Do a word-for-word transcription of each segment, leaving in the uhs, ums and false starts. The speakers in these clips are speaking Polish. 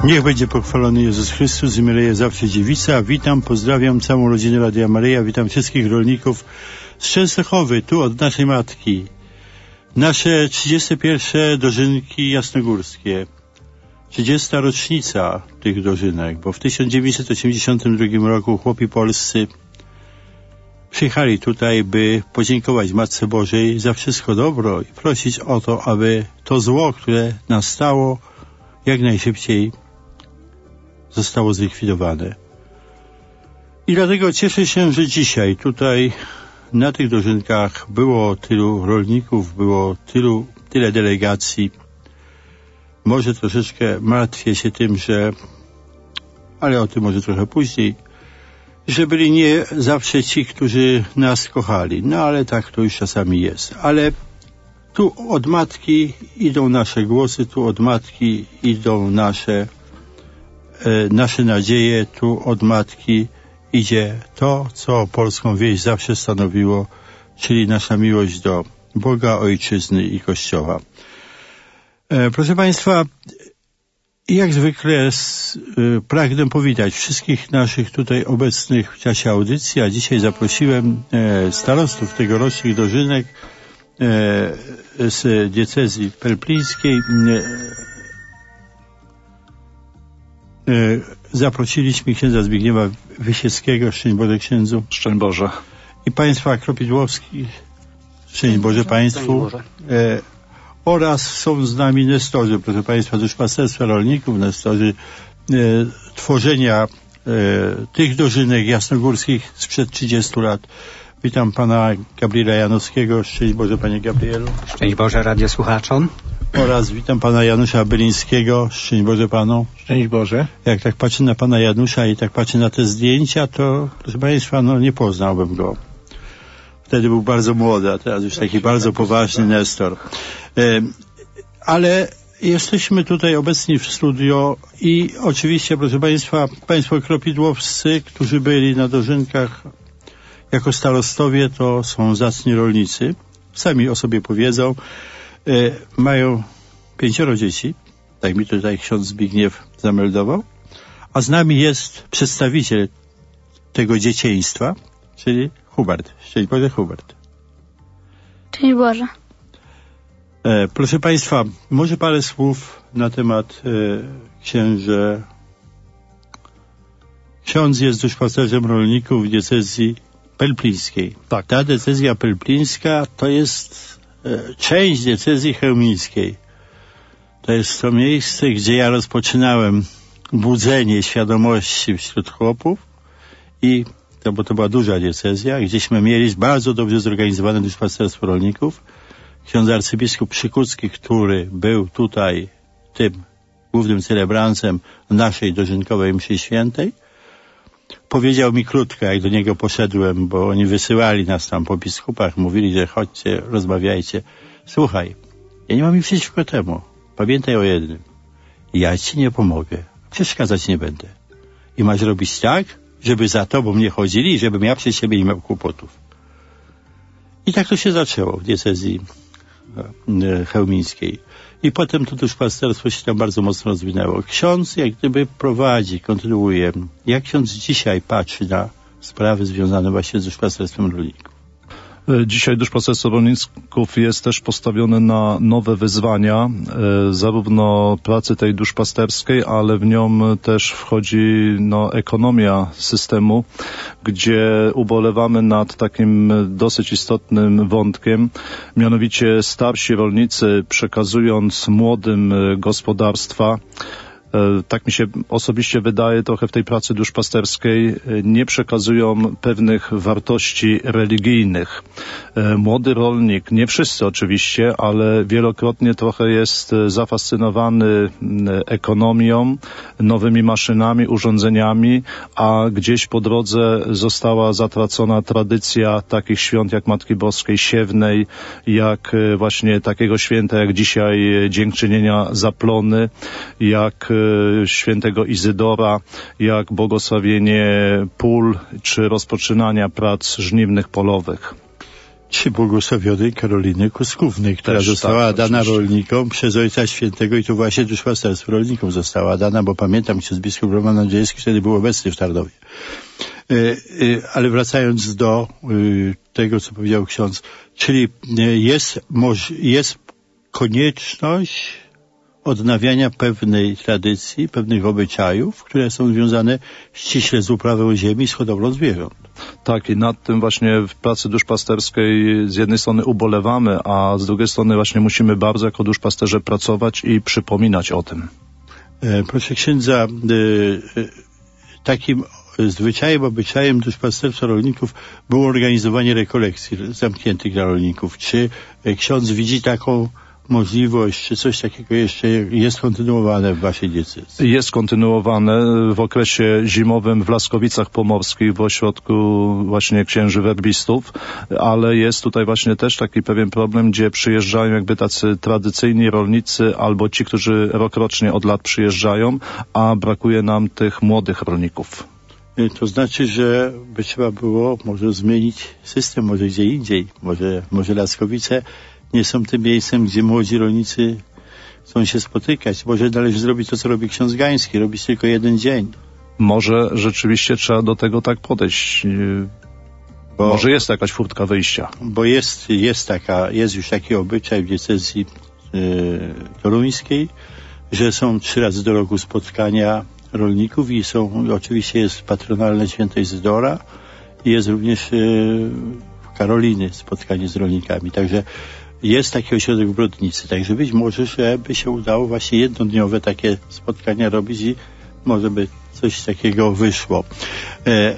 Niech będzie pochwalony Jezus Chrystus i Maryja zawsze dziewica. Witam, pozdrawiam całą rodzinę Radia Maryja, witam wszystkich rolników z Częstochowy, tu od naszej matki. Nasze trzydzieste pierwsze dożynki jasnogórskie. trzydziesta rocznica tych dożynek, bo w tysiąc dziewięćset osiemdziesiątym drugim roku chłopi polscy przyjechali tutaj, by podziękować Matce Bożej za wszystko dobro i prosić o to, aby to zło, które nastało, jak najszybciej zostało zlikwidowane. I dlatego cieszę się, że dzisiaj tutaj na tych dożynkach było tylu rolników, było tylu, tyle delegacji. Może troszeczkę martwię się tym, że, ale o tym może trochę później, że byli nie zawsze ci, którzy nas kochali. No ale tak to już czasami jest. Ale tu od matki idą nasze głosy, tu od matki idą nasze, e, nasze nadzieje, tu od matki idzie to, co polską wieś zawsze stanowiło, czyli nasza miłość do Boga, Ojczyzny i Kościoła. E, proszę Państwa, jak zwykle s, y, pragnę powitać wszystkich naszych tutaj obecnych w czasie audycji, a dzisiaj zaprosiłem e, starostów tegorocznych dożynek e, z diecezji pelplińskiej. E, e, zaprosiliśmy księdza Zbigniewa Wysieckiego, szczęść Boże księdzu. Szczęść Boże. I państwa Kropidłowski, szczęść Boże państwu. E, Oraz są z nami nestorzy, proszę Państwa, duszpasterstwa rolników, nestorzy e, tworzenia e, tych dożynek jasnogórskich sprzed trzydziestu lat. Witam pana Gabriela Janowskiego. Szczęść Boże, panie Gabrielu. Szczęść Boże radiosłuchaczom. Oraz witam pana Janusza Bylińskiego. Szczęść Boże panu. Szczęść Boże. Jak tak patrzę na pana Janusza i tak patrzę na te zdjęcia, to proszę Państwa, no nie poznałbym go. Wtedy był bardzo młody, a teraz już taki bardzo poważny nestor. E, ale jesteśmy tutaj obecni w studio i oczywiście, proszę Państwa, Państwo Kropidłowscy, którzy byli na dożynkach jako starostowie, to są zacni rolnicy. Sami o sobie powiedzą. E, mają pięcioro dzieci, tak mi tutaj ksiądz Zbigniew zameldował. A z nami jest przedstawiciel tego dzieciństwa, czyli Hubert. Szczęść Boże, Hubert. Szczęść Boże. E, proszę Państwa, może parę słów na temat e, księże. Ksiądz jest duszpasterzem rolników w diecezji pelplińskiej. Tak. Ta diecezja pelplińska to jest e, część diecezji chełmińskiej. To jest to miejsce, gdzie ja rozpoczynałem budzenie świadomości wśród chłopów i to, bo to była duża diecezja, gdzieśmy mieli bardzo dobrze zorganizowane duszpasterstwo rolników. Ksiądz arcybiskup Przykucki, który był tutaj tym głównym celebrancem naszej dożynkowej mszy świętej, powiedział mi krótko, jak do niego poszedłem, bo oni wysyłali nas tam po biskupach, mówili, że chodźcie, rozmawiajcie. Słuchaj, ja nie mam nic przeciwko temu. Pamiętaj o jednym. Ja ci nie pomogę. Przeszkadzać nie będę. I masz robić tak, żeby za tobą nie chodzili, żebym ja przez siebie nie miał kłopotów. I tak to się zaczęło w diecezji e, chełmińskiej. I potem to duszpasterstwo się tam bardzo mocno rozwinęło. Ksiądz jak gdyby prowadzi, kontynuuje. Jak ksiądz dzisiaj patrzy na sprawy związane właśnie z duszpasterstwem rolników? Dzisiaj duszpasterstwo rolników jest też postawione na nowe wyzwania, e, zarówno pracy tej duszpasterskiej, ale w nią też wchodzi no, ekonomia systemu, gdzie ubolewamy nad takim dosyć istotnym wątkiem, mianowicie starsi rolnicy przekazując młodym gospodarstwa, tak mi się osobiście wydaje, trochę w tej pracy duszpasterskiej nie przekazują pewnych wartości religijnych. Młody rolnik, nie wszyscy oczywiście, ale wielokrotnie trochę jest zafascynowany ekonomią, nowymi maszynami, urządzeniami, a gdzieś po drodze została zatracona tradycja takich świąt jak Matki Boskiej Siewnej, jak właśnie takiego święta jak dzisiaj Dziękczynienia za plony, jak świętego Izydora, jak błogosławienie pól, czy rozpoczynania prac żniwnych polowych. czy błogosławionej Karoliny Kuskównej, która Też, została tak, dana oczywiście. rolnikom przez Ojca Świętego i to właśnie duszpasterstwo rolnikom została dana, bo pamiętam, ksiądz biskup Roman Andrzejewski wtedy był obecny w Tarnowie. E, e, ale wracając do e, tego, co powiedział ksiądz, czyli e, jest, moż, jest konieczność odnawiania pewnej tradycji, pewnych obyczajów, które są związane ściśle z uprawą ziemi, z hodowlą zwierząt. Tak, i nad tym właśnie w pracy duszpasterskiej z jednej strony ubolewamy, a z drugiej strony właśnie musimy bardzo jako duszpasterze pracować i przypominać o tym. E, proszę księdza, e, e, takim zwyczajem, obyczajem duszpasterstwa rolników było organizowanie rekolekcji zamkniętych dla rolników. Czy e, ksiądz widzi taką możliwość, czy coś takiego jeszcze jest kontynuowane w waszej diecezji? Jest kontynuowane w okresie zimowym w Laskowicach Pomorskich w ośrodku właśnie księży werbistów, ale jest tutaj właśnie też taki pewien problem, gdzie przyjeżdżają jakby tacy tradycyjni rolnicy albo ci, którzy rokrocznie od lat przyjeżdżają, a brakuje nam tych młodych rolników. To znaczy, że by trzeba było może zmienić system, może gdzie indziej, może, może Laskowice nie są tym miejscem, gdzie młodzi rolnicy chcą się spotykać. Może należy zrobić to, co robi ksiądz Gański, robić tylko jeden dzień. Może rzeczywiście trzeba do tego tak podejść. Bo, Może jest jakaś furtka wyjścia. Bo jest, jest taka, jest już taki obyczaj w diecezji yy, toruńskiej, że są trzy razy do roku spotkania rolników i są, oczywiście jest patronalne święto Izydora i jest również yy, Karoliny spotkanie z rolnikami. Także jest taki ośrodek w Brodnicy, także być może, że by się udało właśnie jednodniowe takie spotkania robić i może by coś takiego wyszło. E,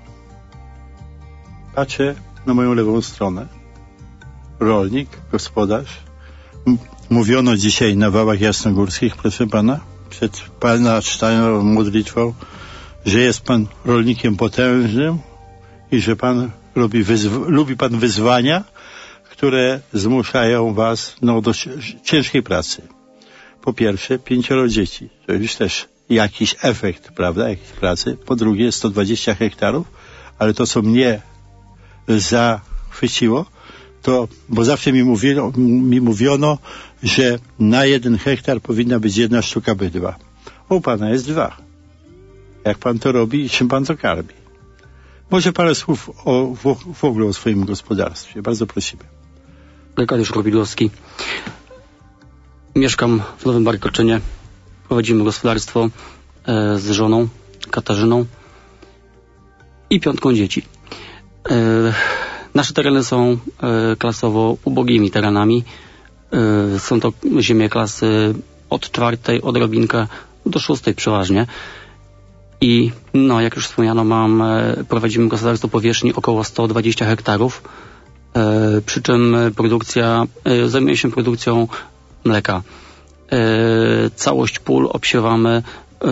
patrzę na moją lewą stronę. Rolnik, gospodarz. M- mówiono dzisiaj na Wałach Jasnogórskich, proszę pana, przed pana czytaną modlitwą, że jest pan rolnikiem potężnym i że pan lubi, wyzw- lubi pan wyzwania, które zmuszają was no, do ciężkiej pracy. Po pierwsze, pięcioro dzieci. To już też jakiś efekt, prawda, jakiejś pracy. Po drugie, sto dwadzieścia hektarów, ale to, co mnie zachwyciło, to, bo zawsze mi mówiono, mi mówiono, że na jeden hektar powinna być jedna sztuka bydła. U pana jest dwa. Jak pan to robi i czym pan to karmi? Może parę słów o, w, w ogóle o swoim gospodarstwie. Bardzo prosimy. Arkadiusz Robidłowski. Mieszkam w Nowym Barkoczynie. Prowadzimy gospodarstwo e, z żoną Katarzyną i piątką dzieci. E, nasze tereny są e, klasowo ubogimi terenami. E, są to ziemie klasy od czwartej odrobinkę do szóstej przeważnie. I no, jak już wspomniano, mam, e, prowadzimy gospodarstwo powierzchni około sto dwadzieścia hektarów. E, przy czym produkcja, e, zajmuje się produkcją mleka. E, całość pól obsiewamy e,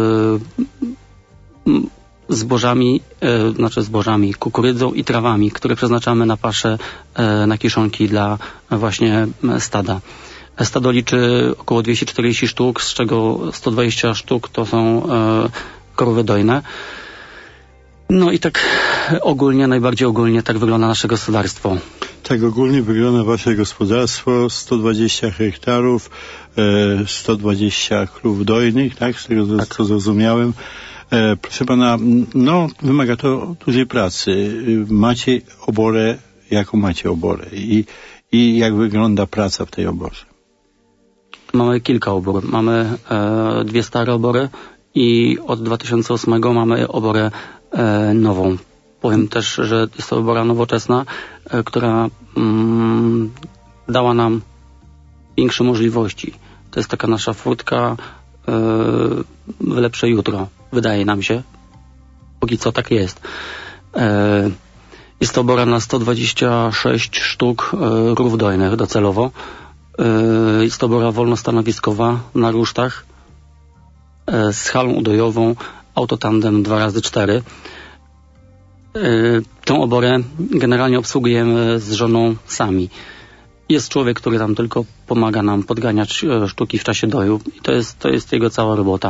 zbożami, e, znaczy zbożami, kukurydzą i trawami, które przeznaczamy na paszę, e, na kiszonki dla właśnie stada. Stado liczy około dwieście czterdzieści sztuk, z czego sto dwadzieścia sztuk to są e, krowy dojne. No i tak ogólnie, najbardziej ogólnie tak wygląda nasze gospodarstwo. Tak ogólnie wygląda wasze gospodarstwo, sto dwadzieścia hektarów, e, sto dwadzieścia krów dojnych, tak? Z tego tak. co zrozumiałem. E, proszę pana, no wymaga to dużej pracy. Macie oborę, jaką macie oborę i, i jak wygląda praca w tej oborze? Mamy kilka obor. Mamy e, dwie stare obory i od dwa tysiące ósmego mamy oborę e, nową. Powiem też, że jest to obora nowoczesna, e, która mm, dała nam większe możliwości. To jest taka nasza furtka e, w lepsze jutro. Wydaje nam się. Póki co tak jest. E, jest to obora na sto dwadzieścia sześć sztuk e, krów dojnych docelowo. E, jest to obora wolnostanowiskowa na rusztach e, z halą udojową, autotandem dwa razy cztery. Tę oborę generalnie obsługujemy z żoną sami. Jest człowiek, który tam tylko pomaga nam podganiać sztuki w czasie doju i to jest, to jest jego cała robota.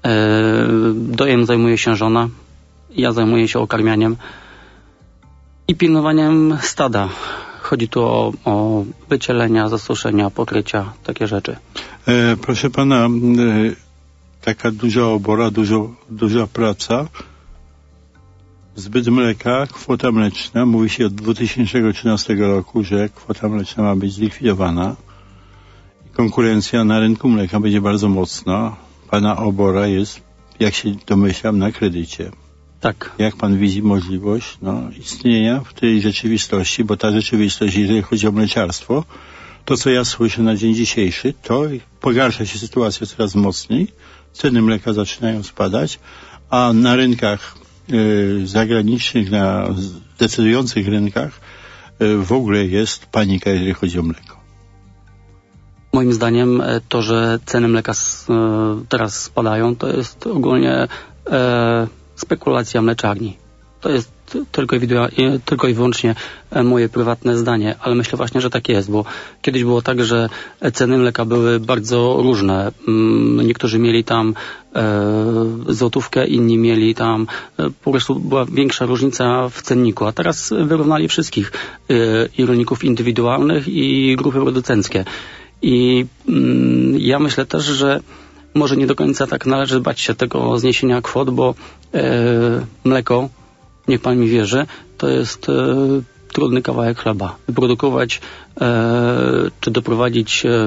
Dojem zajmuje się żona, ja zajmuję się okarmianiem I pilnowaniem stada. Chodzi tu o, o wycielenia, zasuszenia, pokrycia, takie rzeczy. E, proszę pana, e, taka duża obora, dużo, duża praca, zbyt mleka, kwota mleczna. Mówi się od dwa tysiące trzynastego roku, że kwota mleczna ma być zlikwidowana. Konkurencja na rynku mleka będzie bardzo mocna. Pana obora jest, jak się domyślam, na kredycie. Tak. Jak pan widzi możliwość no, istnienia w tej rzeczywistości, bo ta rzeczywistość, jeżeli chodzi o mleczarstwo, to co ja słyszę na dzień dzisiejszy, to pogarsza się sytuacja coraz mocniej, ceny mleka zaczynają spadać, a na rynkach y, zagranicznych, na decydujących rynkach y, w ogóle jest panika, jeżeli chodzi o mleko. Moim zdaniem to, że ceny mleka s, y, teraz spadają, to jest ogólnie e, spekulacja mleczarni. To jest tylko i, tylko i wyłącznie moje prywatne zdanie, ale myślę właśnie, że tak jest, bo kiedyś było tak, że ceny mleka były bardzo różne. Niektórzy mieli tam e, złotówkę, inni mieli tam e, po prostu była większa różnica w cenniku, a teraz wyrównali wszystkich e, i rolników indywidualnych i grupy producenckie. I mm, ja myślę też, że może nie do końca tak należy bać się tego zniesienia kwot, bo e, mleko, niech pan mi wierzy, to jest e, trudny kawałek chleba. Wyprodukować e, czy doprowadzić, e,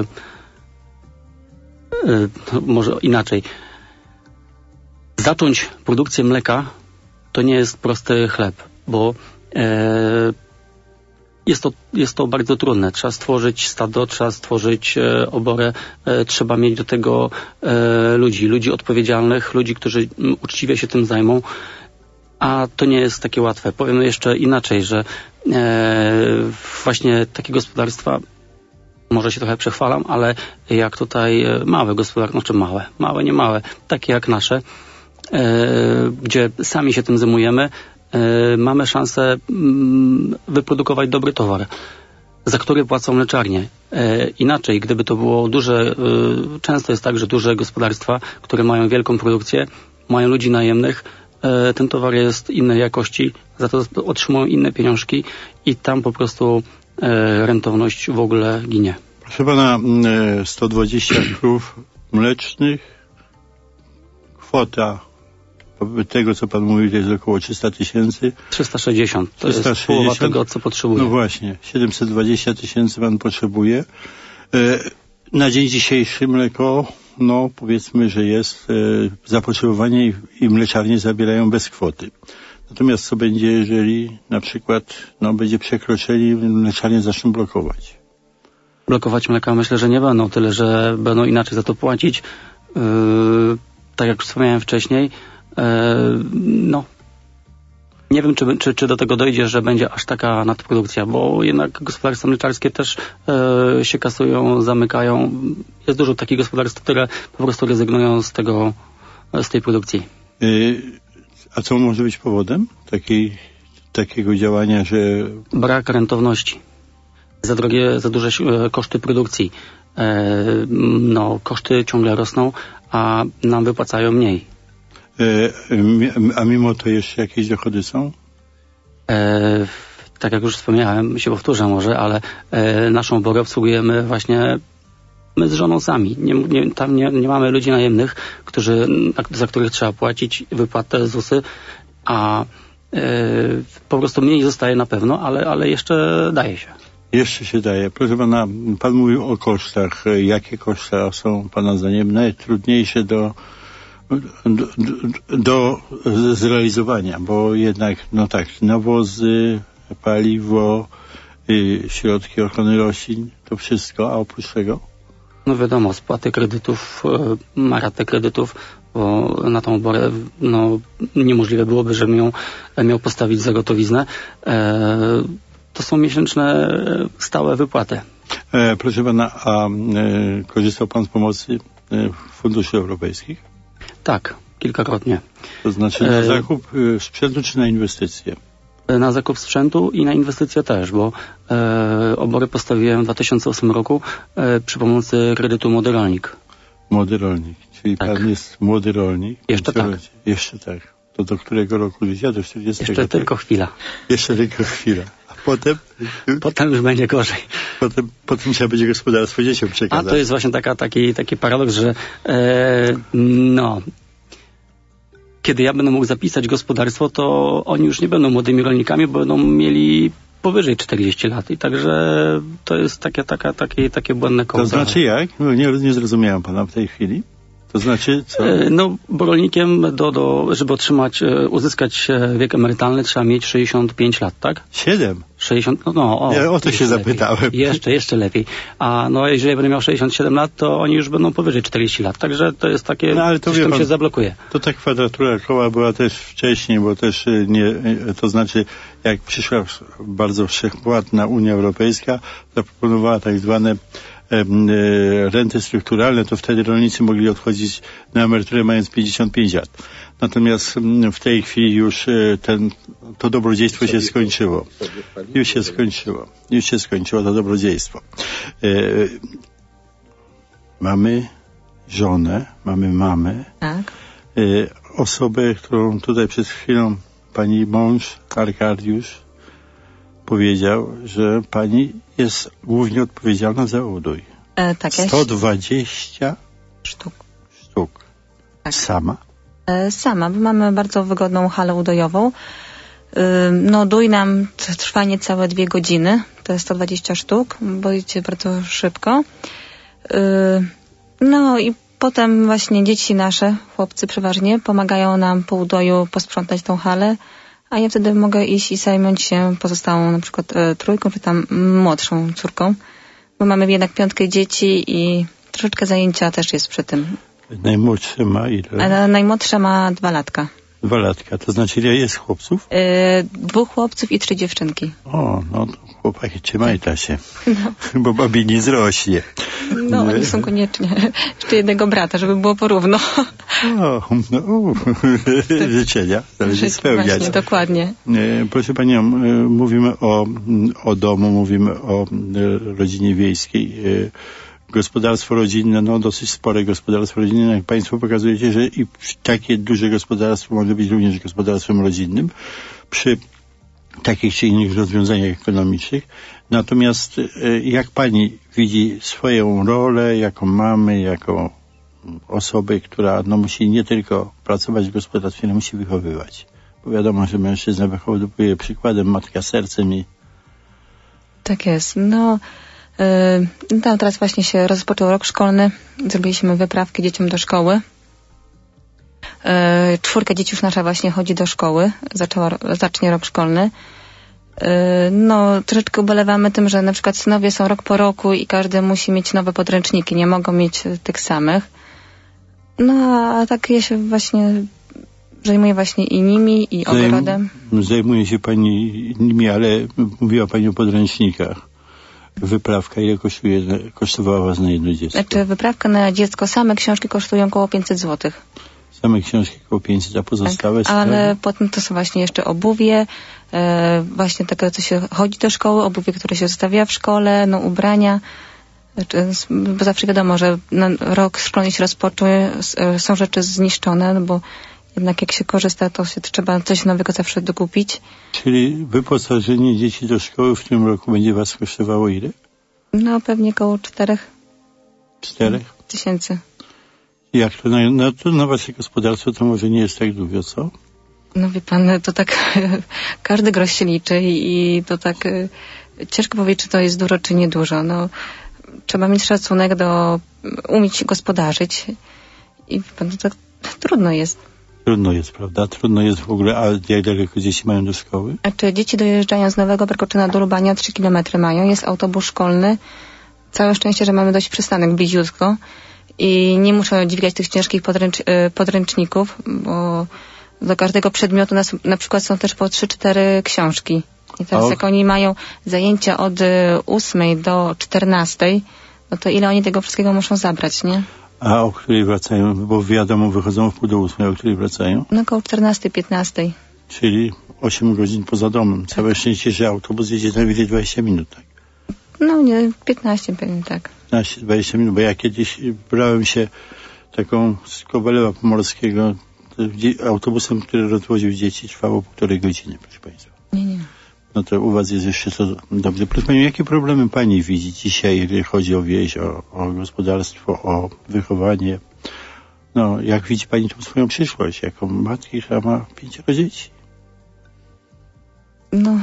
e, może inaczej, zacząć produkcję mleka to nie jest prosty chleb, bo e, Jest to, jest to bardzo trudne. Trzeba stworzyć stado, trzeba stworzyć e, oborę, e, trzeba mieć do tego e, ludzi, ludzi odpowiedzialnych, ludzi, którzy m, uczciwie się tym zajmą, a to nie jest takie łatwe. Powiem jeszcze inaczej, że e, właśnie takie gospodarstwa, może się trochę przechwalam, ale jak tutaj e, małe gospodarstwa, znaczy małe, małe, nie małe, takie jak nasze, e, gdzie sami się tym zajmujemy, mamy szansę wyprodukować dobry towar, za który płacą mleczarnie. Inaczej, gdyby to było duże, często jest tak, że duże gospodarstwa, które mają wielką produkcję, mają ludzi najemnych, ten towar jest innej jakości, za to otrzymują inne pieniążki i tam po prostu rentowność w ogóle ginie. Proszę pana, sto dwadzieścia krów mlecznych, kwota tego, co pan mówił, to jest około trzysta tysięcy. trzysta sześćdziesiąt. To trzysta sześćdziesiąt. Jest połowa tego, co potrzebuje. No właśnie, siedemset dwadzieścia tysięcy pan potrzebuje. E, na dzień dzisiejszy mleko, no powiedzmy, że jest e, zapotrzebowanie i, i mleczarnie zabierają bez kwoty. Natomiast co będzie, jeżeli na przykład no, będzie przekroczenie i mleczarnie zaczną blokować? Blokować mleka myślę, że nie będą, tyle że będą inaczej za to płacić. Yy, tak jak wspomniałem wcześniej, no, nie wiem, czy, czy, czy do tego dojdzie, że będzie aż taka nadprodukcja, bo jednak gospodarstwa mleczarskie też e, się kasują, zamykają. Jest dużo takich gospodarstw, które po prostu rezygnują z tego, z tej produkcji. Yy, a co może być powodem takiej, takiego działania, że... Brak rentowności. Za drogie, za duże koszty produkcji. E, no, koszty ciągle rosną, a nam wypłacają mniej. A mimo to jeszcze jakieś dochody są? E, tak jak już wspomniałem, się powtórzę może, ale e, naszą oborę obsługujemy właśnie my z żoną sami. Nie, nie, tam nie, nie mamy ludzi najemnych, którzy, za których trzeba płacić wypłatę z usy, a e, po prostu mniej zostaje na pewno, ale, ale jeszcze daje się. Jeszcze się daje. Proszę pana, pan mówił o kosztach. Jakie koszta są pana zdaniem najtrudniejsze do Do, do, do zrealizowania, bo jednak, no tak, nawozy, paliwo, y, środki ochrony roślin, to wszystko, a oprócz tego? No wiadomo, spłaty kredytów, y, ratę kredytów, bo na tą oborę no, niemożliwe byłoby, żebym ją miał postawić za gotowiznę. E, to są miesięczne stałe wypłaty. E, proszę pana, a e, korzystał pan z pomocy e, funduszy europejskich? Tak, kilkakrotnie. To znaczy na zakup e, sprzętu czy na inwestycje? Na zakup sprzętu i na inwestycje też, bo e, obory postawiłem w dwa tysiące ósmym roku e, przy pomocy kredytu Młody Rolnik. Młody Rolnik, czyli tak. Pan jest młody rolnik. Jeszcze tak. Jeszcze tak. To do którego roku życia? Do czterdziestego? Jeszcze tylko chwila. Jeszcze tylko chwila. A potem? Potem już będzie gorzej. Potem, potem trzeba będzie gospodarstwo dzieciom przekazać. A to jest właśnie taka, taki, taki paradoks, że e, no... Kiedy ja będę mógł zapisać gospodarstwo, to oni już nie będą młodymi rolnikami, bo będą mieli powyżej czterdziestu lat. I także to jest takie, taka, takie, takie błędne koło. To znaczy jak? No, nie, nie zrozumiałem pana w tej chwili. To znaczy co? No, bo rolnikiem, do, do, żeby otrzymać, uzyskać wiek emerytalny, trzeba mieć sześćdziesiąt pięć lat, tak? Siedem. sześćdziesiąt, no, no o, ja o to się zapytałem. Lepiej. Jeszcze, jeszcze lepiej. A no, jeżeli ja będę miał sześćdziesiąt siedem lat, to oni już będą powyżej czterdziestu lat. Także to jest takie, no, ale to coś tam pan, się zablokuje. To ta kwadratura koła była też wcześniej, bo też nie, to znaczy jak przyszła bardzo wszechpłatna Unia Europejska, zaproponowała tak zwane renty strukturalne, to wtedy rolnicy mogli odchodzić na emeryturę mając pięćdziesiąt pięć lat. Natomiast w tej chwili już ten, to dobrodziejstwo się skończyło. Już się skończyło. Już się skończyło to dobrodziejstwo. E, mamy żonę, mamy mamę. Tak. E, osobę, którą tutaj przed chwilą pani mąż Arkadiusz powiedział, że pani jest głównie odpowiedzialna za udój. E, tak jest. sto dwadzieścia sztuk. sztuk. Tak. Sama? E, sama, bo mamy bardzo wygodną halę udojową. E, no, dój nam trwa niecałe dwie godziny. To jest sto dwadzieścia sztuk, bo idzie bardzo szybko. E, no i potem właśnie dzieci nasze, chłopcy przeważnie, pomagają nam po udoju posprzątać tą halę, a ja wtedy mogę iść i zająć się pozostałą na przykład e, trójką, czy tam młodszą córką, bo mamy jednak piątkę dzieci i troszeczkę zajęcia też jest przy tym. Najmłodszy ma ile? A najmłodsza ma dwa latka. Dwa latka, to znaczy ile jest chłopców? E, dwóch chłopców i trzy dziewczynki. O, no to chłopaki, trzymaj ta się, no. Bo babi nie zrośnie. No, oni są koniecznie. Jeszcze jednego brata, żeby było porówno. O, no, uh, życzenia należy spełniać. Właśnie, dokładnie. Proszę panią, mówimy o, o domu, mówimy o rodzinie wiejskiej. Gospodarstwo rodzinne, no dosyć spore gospodarstwo rodzinne, jak państwo pokazujecie, że i takie duże gospodarstwo może być również gospodarstwem rodzinnym przy takich czy innych rozwiązaniach ekonomicznych. Natomiast jak pani widzi swoją rolę jako mamy, jako osoby, która no, musi nie tylko pracować w gospodarstwie, ale musi wychowywać. Bo wiadomo, że mężczyzna wychowuje przykładem, matka sercem i... Tak jest. No, yy, tam teraz właśnie się rozpoczął rok szkolny. Zrobiliśmy wyprawkę dzieciom do szkoły. Yy, czwórka dzieci już nasza właśnie chodzi do szkoły. Zaczęła, zacznie rok szkolny. Yy, no, troszeczkę ubolewamy tym, że na przykład synowie są rok po roku i każdy musi mieć nowe podręczniki. Nie mogą mieć tych samych. No, a tak ja się właśnie zajmuję właśnie i nimi, i ogrodem. Zajm, zajmuje się pani nimi, ale mówiła pani o podręcznikach. Wyprawka ile kosztuje, kosztowała was na jedno dziecko? Znaczy wyprawka na dziecko, same książki kosztują około pięćset złotych. Same książki około pięćset, a pozostałe tak, ale potem to są właśnie jeszcze obuwie, e, właśnie takie, co się chodzi do szkoły, obuwie, które się zostawia w szkole, no ubrania. Bo zawsze wiadomo, że rok szkolny się rozpoczął, są rzeczy zniszczone, no bo jednak jak się korzysta, to się trzeba coś nowego zawsze dokupić. Czyli wyposażenie dzieci do szkoły w tym roku będzie was kosztowało ile? No pewnie około czterech. Czterech? Tysięcy. Jak to na, no, to na wasze gospodarstwo to może nie jest tak dużo, co? No wie pan, to tak każdy grosz się liczy i to tak ciężko powiedzieć, czy to jest dużo, czy nie dużo. No, trzeba mieć szacunek do umieć gospodarzyć i pan, to tak trudno jest. Trudno jest, prawda? Trudno jest w ogóle, a jak daleko dzieci mają do szkoły? A czy dzieci dojeżdżają z Nowego Berkoczyna do Lubania, trzy kilometry mają, jest autobus szkolny. Całe szczęście, że mamy dość przystanek bliziutko i nie muszą dźwigać tych ciężkich podręcz, podręczników, bo do każdego przedmiotu na, na przykład są też po trzy cztery książki. I teraz o... jak oni mają zajęcia od ósmej do czternastej, no to ile oni tego wszystkiego muszą zabrać, nie? A o której wracają? Bo wiadomo, wychodzą w pół do ósmej, o której wracają? No około czternastej, piętnastej. Czyli osiem godzin poza domem. Całe tak. Szczęście, że autobus jedzie najwyżej dwadzieścia minut, tak? No nie, piętnaście pewnie, tak. piętnaście dwadzieścia minut, bo ja kiedyś brałem się taką z Kowalewa Pomorskiego, autobusem, który rozwoził dzieci, trwało półtorej godziny, proszę państwa. Nie, nie. No to u was jest jeszcze to dobrze. Proszę Pani, jakie problemy Pani widzi dzisiaj, jeżeli chodzi o wieś, o, o gospodarstwo, o wychowanie? No, jak widzi Pani tą swoją przyszłość, jako matki, która ma pięcioro dzieci? No,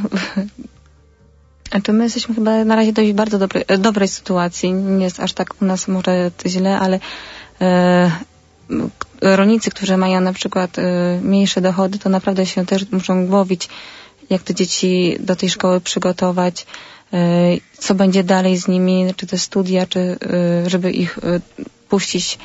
znaczy my jesteśmy chyba na razie dość bardzo dobrej, dobrej sytuacji. Nie jest aż tak u nas może źle, ale e, rolnicy, którzy mają na przykład e, mniejsze dochody, to naprawdę się też muszą głowić, jak te dzieci do tej szkoły przygotować, co będzie dalej z nimi, czy te studia, czy żeby ich puścić.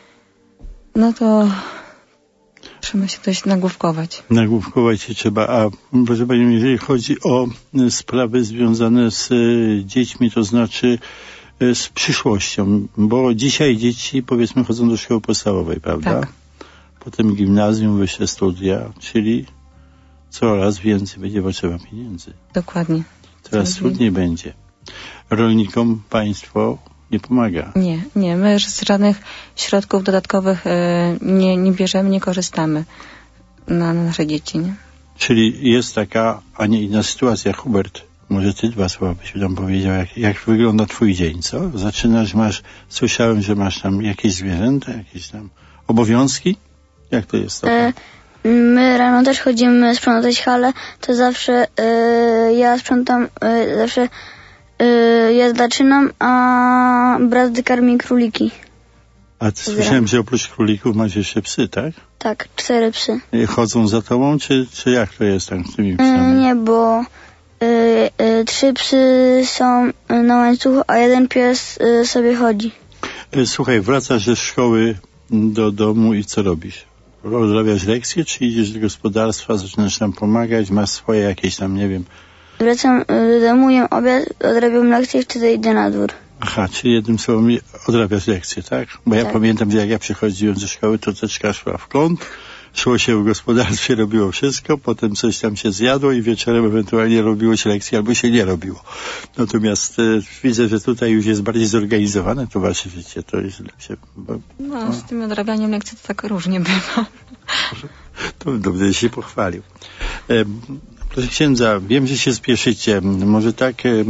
No to trzeba się dość nagłówkować. Nagłówkować się trzeba. A proszę Panią, jeżeli chodzi o sprawy związane z dziećmi, to znaczy z przyszłością, bo dzisiaj dzieci, powiedzmy, chodzą do szkoły podstawowej, prawda? Tak. Potem gimnazjum, wyższe studia, czyli coraz więcej będzie potrzeba pieniędzy. Dokładnie. Coraz Coraz trudniej będzie. Rolnikom państwo nie pomaga. Nie, nie. My z żadnych środków dodatkowych e, nie, nie bierzemy, nie korzystamy na, na nasze dzieci. Nie? Czyli jest taka, a nie inna sytuacja. Hubert, może ty dwa słowa byś nam powiedział, jak, jak wygląda twój dzień, co? Zaczynasz, masz, słyszałem, że masz tam jakieś zwierzęta, jakieś tam obowiązki? Jak to jest? To E, my rano też chodzimy sprzątać halę, to zawsze e, ja sprzątam, e, zawsze e, ja zaczynam, a brat karmi króliki. A ty słyszałem, że oprócz królików masz jeszcze psy, tak? Tak, cztery psy. Chodzą za tobą, czy, czy jak to jest tam z tymi E, psami? nie, bo e, e, trzy psy są na łańcuchu, a jeden pies e, sobie chodzi. E, Słuchaj, wracasz ze szkoły do domu i co robisz? Odrabiasz lekcje, czy idziesz do gospodarstwa, zaczynasz tam pomagać, masz swoje jakieś tam, nie wiem... Wracam e, do domu, jem obiad, odrabiam lekcje i wtedy idę na dwór. Aha, czyli jednym słowem odrabiasz lekcje, tak? Bo ja Tak. pamiętam, że jak ja przychodziłem ze szkoły, to teczka szła w kąt, szło się w gospodarstwie, robiło wszystko, potem coś tam się zjadło i wieczorem ewentualnie robiło się lekcje, albo się nie robiło. Natomiast e, widzę, że tutaj już jest bardziej zorganizowane to wasze życie, to jest lepsze. Bo, No, no, z tym odrabianiem lekcji to tak różnie bywa. to bym dobrze się pochwalił. E, proszę księdza, wiem, że się spieszycie. Może tak... E, e,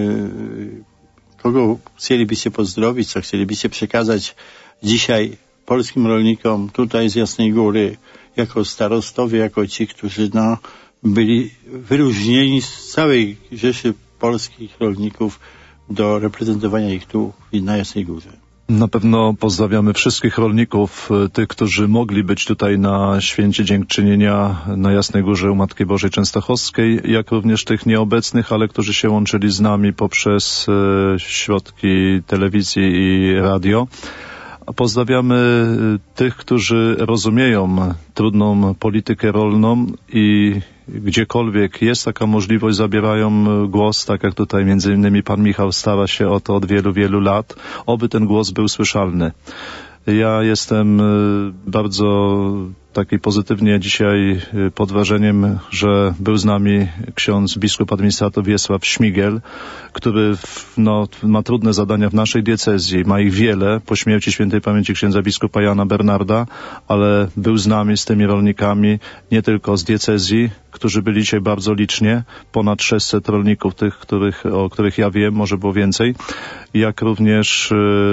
kogo chcielibyście pozdrowić, co chcielibyście przekazać dzisiaj polskim rolnikom tutaj z Jasnej Góry, jako starostowie, jako ci, którzy no, byli wyróżnieni z całej rzeszy polskich rolników do reprezentowania ich tu na Jasnej Górze. Na pewno pozdrawiamy wszystkich rolników, tych, którzy mogli być tutaj na święcie dziękczynienia na Jasnej Górze u Matki Bożej Częstochowskiej, jak również tych nieobecnych, ale którzy się łączyli z nami poprzez e, środki telewizji i radio. Pozdrawiamy tych, którzy rozumieją trudną politykę rolną i gdziekolwiek jest taka możliwość, zabierają głos, tak jak tutaj między innymi pan Michał stara się o to od wielu, wielu lat, oby ten głos był słyszalny. Ja jestem bardzo taki pozytywnie dzisiaj pod wrażeniem, że był z nami ksiądz biskup administrator Wiesław Śmigiel, który no, ma trudne zadania w naszej diecezji, ma ich wiele, po śmierci świętej pamięci księdza biskupa Jana Bernarda, ale był z nami, z tymi rolnikami, nie tylko z diecezji, którzy byli dzisiaj bardzo licznie, ponad sześćset rolników, tych, których, o których ja wiem, może było więcej, jak również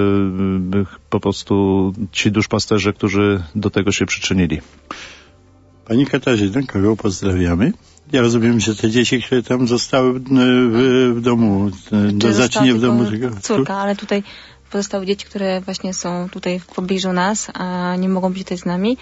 yy, po prostu ci duszpasterze, którzy do tego się przyczynili. Pani Katarzyna, kogo pozdrawiamy? Ja rozumiem, że te dzieci, które tam zostały w, w domu, do zaczynie w domu tego... Córka, ale tutaj pozostałe dzieci, które właśnie są tutaj w pobliżu nas, a nie mogą być tutaj z nami.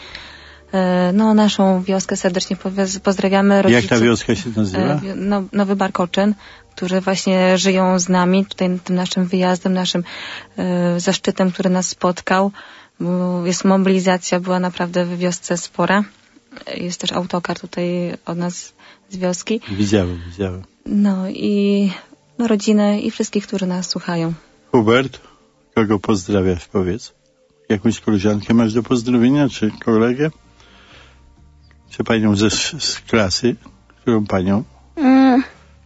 No, naszą wioskę serdecznie pozdrawiamy. Rodzice, jak ta wioska się nazywa? No, Nowy Barkoczyn, którzy właśnie żyją z nami, tutaj tym naszym wyjazdem, naszym e, zaszczytem, który nas spotkał. Bo jest mobilizacja, była naprawdę w wiosce spora. Jest też autokar tutaj od nas z wioski. Widziałem, widziałem. No i no, rodzinę i wszystkich, którzy nas słuchają. Hubert, kogo pozdrawiasz, powiedz? Jakąś koleżankę masz do pozdrowienia, czy kolegę? Czy panią ze, z klasy? Którą panią? Mm.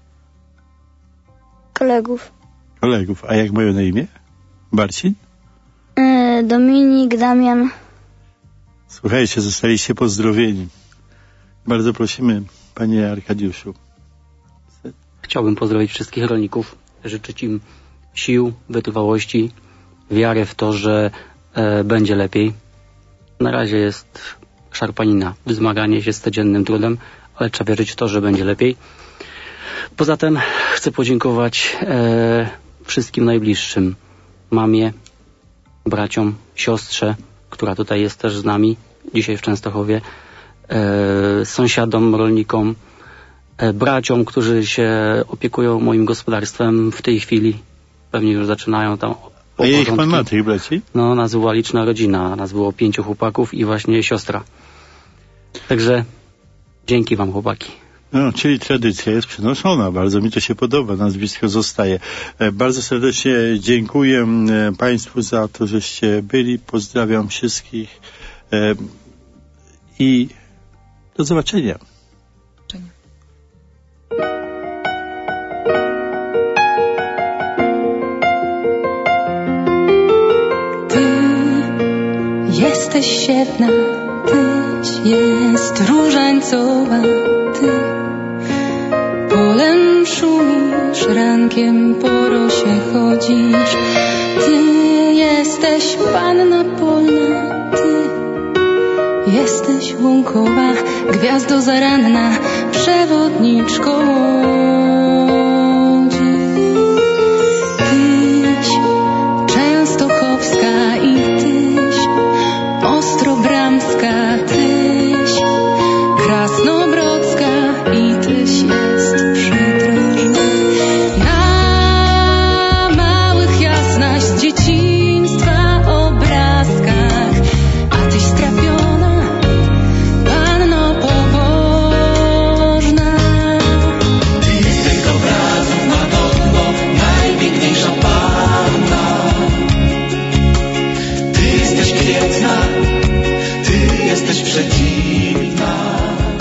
Kolegów. Kolegów. A jak mają na imię? Marcin? Yy, Dominik, Damian. Słuchajcie, zostaliście pozdrowieni. Bardzo prosimy, panie Arkadiuszu. Chciałbym pozdrowić wszystkich rolników, życzyć im sił, wytrwałości, wiary w to, że e, będzie lepiej. Na razie jest szarpanina, wzmaganie się z codziennym trudem, ale trzeba wierzyć w to, że będzie lepiej. Poza tym chcę podziękować e, wszystkim najbliższym. Mamie, braciom, siostrze, która tutaj jest też z nami dzisiaj w Częstochowie, e, sąsiadom, rolnikom, e, braciom, którzy się opiekują moim gospodarstwem w tej chwili. Pewnie już zaczynają tam. A jak pan ma tych braci? No, nas była liczna rodzina. Nas było pięciu chłopaków i właśnie siostra. Także dzięki wam, chłopaki. No, czyli tradycja jest przenoszona. Bardzo mi to się podoba. Nazwisko zostaje. E, bardzo serdecznie dziękuję e, państwu za to, żeście byli. Pozdrawiam wszystkich e, i do zobaczenia. Jesteś świetna, tyś jest różańcowa, ty polem szumisz, rankiem po rosie chodzisz, ty jesteś panna polna, ty jesteś łąkowa, gwiazdo zaranna, przewodniczko łodzi. Tyś częstochowska i tyś Ostrobramska, tyś Krasnobrodzka i tyś jest przydrożna. Na małych jasnaś z dzieciństwa obrazkach, a tyś strapiona, panno pobożna. Ty jesteś z obrazu, Madonno, najpiękniejsza panna. Ty jesteś piękna, ty jesteś przedziwna.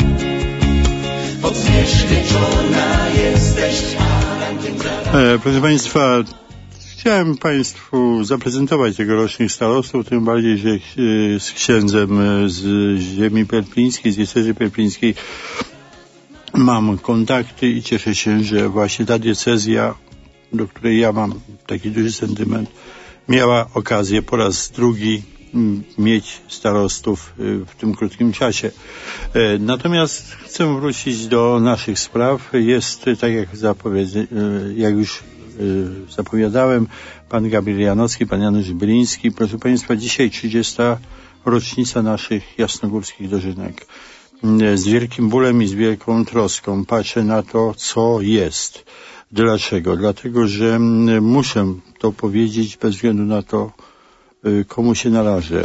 Od zmierzch wieczorna jesteś, E, proszę państwa, chciałem państwu zaprezentować tegorocznych starostów, tym bardziej, że e, z księdzem e, z ziemi perpińskiej, z diecezy perpińskiej mam kontakty i cieszę się, że właśnie ta diecezja, do której ja mam taki duży sentyment, miała okazję po raz drugi m, mieć starostów y, w tym krótkim czasie. E, natomiast chcę wrócić do naszych spraw. Jest, y, tak jak, zapowiedz, y, jak już y, zapowiadałem, pan Gabriel Janowski, pan Janusz Byliński. Proszę państwa, dzisiaj trzydziesta rocznica naszych jasnogórskich dożynek. Y, z wielkim bólem i z wielką troską patrzę na to, co jest. Dlaczego? Dlatego, że muszę to powiedzieć bez względu na to, komu się należy.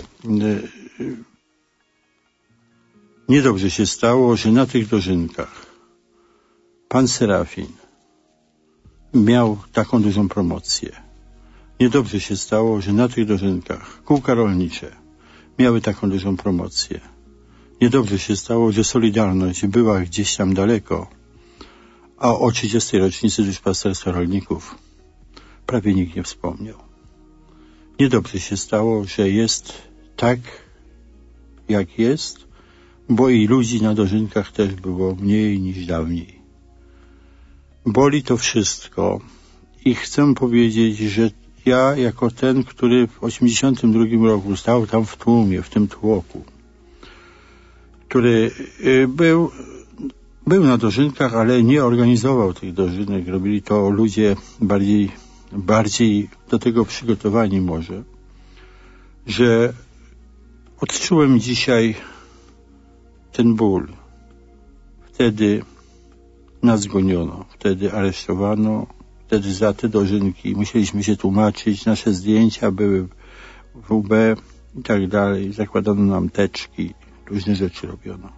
Niedobrze się stało, że na tych dożynkach pan Serafin miał taką dużą promocję. Niedobrze się stało, że na tych dożynkach kółka rolnicze miały taką dużą promocję. Niedobrze się stało, że Solidarność była gdzieś tam daleko, a o trzydziestej rocznicy duszpasterstwa rolników prawie nikt nie wspomniał. Niedobrze się stało, że jest tak, jak jest, bo i ludzi na dożynkach też było mniej niż dawniej. Boli to wszystko i chcę powiedzieć, że ja jako ten, który w osiemdziesiątym drugim roku stał tam w tłumie, w tym tłoku, który był Był na dożynkach, ale nie organizował tych dożynek. Robili to ludzie bardziej, bardziej do tego przygotowani może, że odczułem dzisiaj ten ból. Wtedy nas goniono, wtedy aresztowano, wtedy za te dożynki musieliśmy się tłumaczyć, nasze zdjęcia były w U B i tak dalej, zakładano nam teczki, różne rzeczy robiono.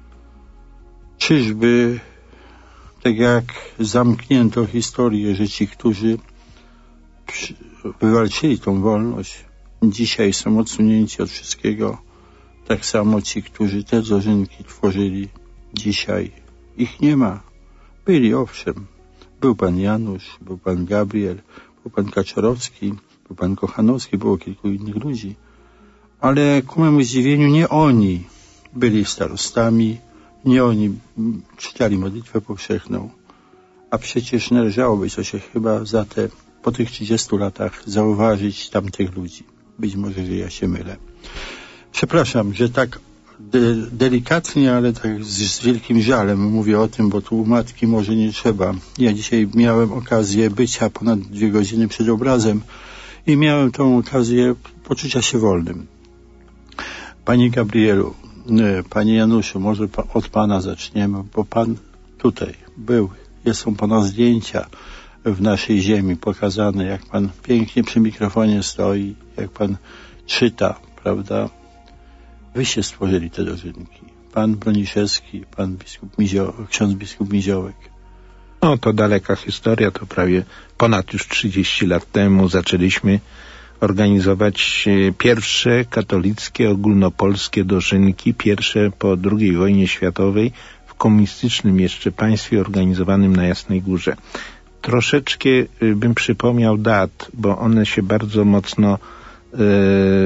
Czyżby, tak jak zamknięto historię, że ci, którzy wywalczyli tą wolność, dzisiaj są odsunięci od wszystkiego, tak samo ci, którzy te dożynki tworzyli, dzisiaj ich nie ma. Byli, owszem. Był pan Janusz, był pan Gabriel, był pan Kaczorowski, był pan Kochanowski, było kilku innych ludzi, Ale ku memu zdziwieniu nie oni byli starostami, nie oni czytali modlitwę powszechną, a przecież należałoby to się chyba za te, po tych trzydziestu latach zauważyć tamtych ludzi. Być może, że ja się mylę. Przepraszam, że tak de- delikatnie, ale tak z, z wielkim żalem mówię o tym, bo tu u matki może nie trzeba. Ja dzisiaj miałem okazję bycia ponad dwie godziny przed obrazem i miałem tą okazję poczucia się wolnym. Panie Gabrielu, Panie Januszu, może pa, od Pana zaczniemy, bo Pan tutaj był, są Pana zdjęcia w naszej ziemi pokazane, jak Pan pięknie przy mikrofonie stoi, jak Pan czyta, prawda? Wyście stworzyli te dożynki. Pan Broniszewski, Pan biskup Mizio, ksiądz biskup Miziołek. No to daleka historia, to prawie ponad już trzydzieści lat temu zaczęliśmy organizować pierwsze katolickie, ogólnopolskie dożynki, pierwsze po drugiej wojnie światowej w komunistycznym jeszcze państwie organizowanym na Jasnej Górze. Troszeczkę bym przypomniał dat, bo one się bardzo mocno e, e,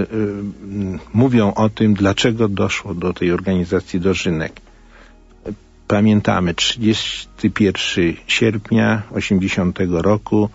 mówią o tym, dlaczego doszło do tej organizacji dożynek. Pamiętamy trzydziestego pierwszego sierpnia osiemdziesiątego roku,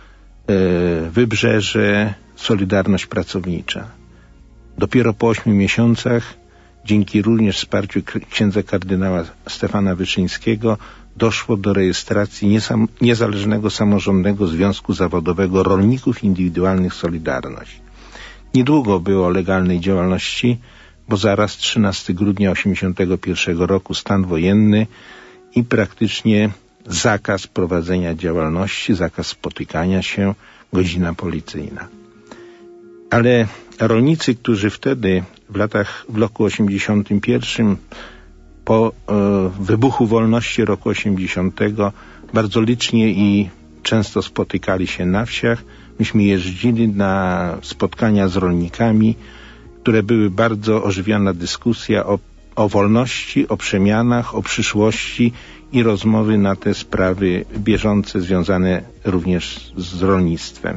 e, Wybrzeże, Solidarność Pracownicza. Dopiero po ośmiu miesiącach, dzięki również wsparciu księdza kardynała Stefana Wyszyńskiego, doszło do rejestracji niesam- Niezależnego Samorządnego Związku Zawodowego Rolników Indywidualnych Solidarność. Niedługo było legalnej działalności, bo zaraz trzynastego grudnia osiemdziesiątego pierwszego roku stan wojenny i praktycznie zakaz prowadzenia działalności, zakaz spotykania się, godzina policyjna. Ale rolnicy, którzy wtedy w latach, w roku osiemdziesiątym pierwszym po e, wybuchu wolności roku osiemdziesiątego bardzo licznie i często spotykali się na wsiach. Myśmy jeździli na spotkania z rolnikami, które były bardzo ożywiona dyskusja o, o wolności, o przemianach, o przyszłości i rozmowy na te sprawy bieżące związane również z rolnictwem.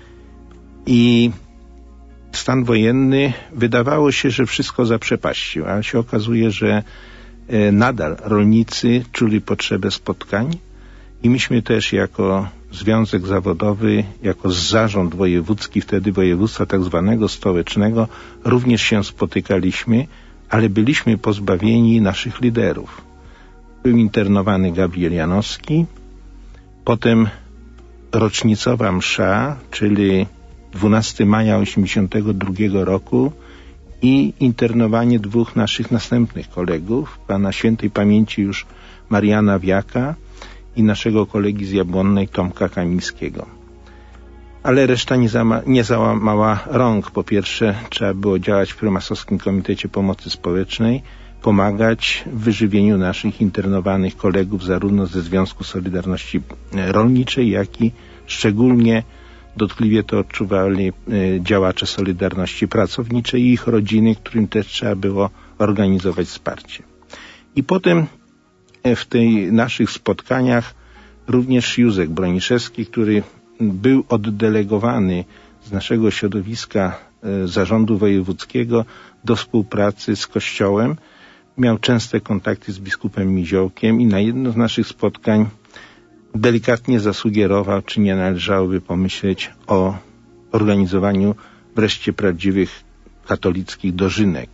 I stan wojenny wydawało się, że wszystko zaprzepaścił, a się okazuje, że e, nadal rolnicy czuli potrzebę spotkań i myśmy też jako związek zawodowy, jako zarząd wojewódzki, wtedy województwa tak zwanego stołecznego, również się spotykaliśmy, ale byliśmy pozbawieni naszych liderów. Był internowany Gabriel Janowski, potem rocznicowa msza, czyli dwunastego maja osiemdziesiątego drugiego roku i internowanie dwóch naszych następnych kolegów, pana świętej pamięci już Mariana Wiaka i naszego kolegi z Jabłonnej Tomka Kamińskiego. Ale reszta nie, zama- nie załamała rąk. Po pierwsze, trzeba było działać w Prymasowskim Komitecie Pomocy Społecznej, pomagać w wyżywieniu naszych internowanych kolegów zarówno ze Związku Solidarności Rolniczej, jak i szczególnie dotkliwie to odczuwali y, działacze Solidarności Pracowniczej i ich rodziny, którym też trzeba było organizować wsparcie. I potem y, w tych naszych spotkaniach również Józek Broniszewski, który był oddelegowany z naszego środowiska y, zarządu wojewódzkiego do współpracy z Kościołem, miał częste kontakty z biskupem Miziołkiem i na jedno z naszych spotkań delikatnie zasugerował, czy nie należałoby pomyśleć o organizowaniu wreszcie prawdziwych katolickich dożynek.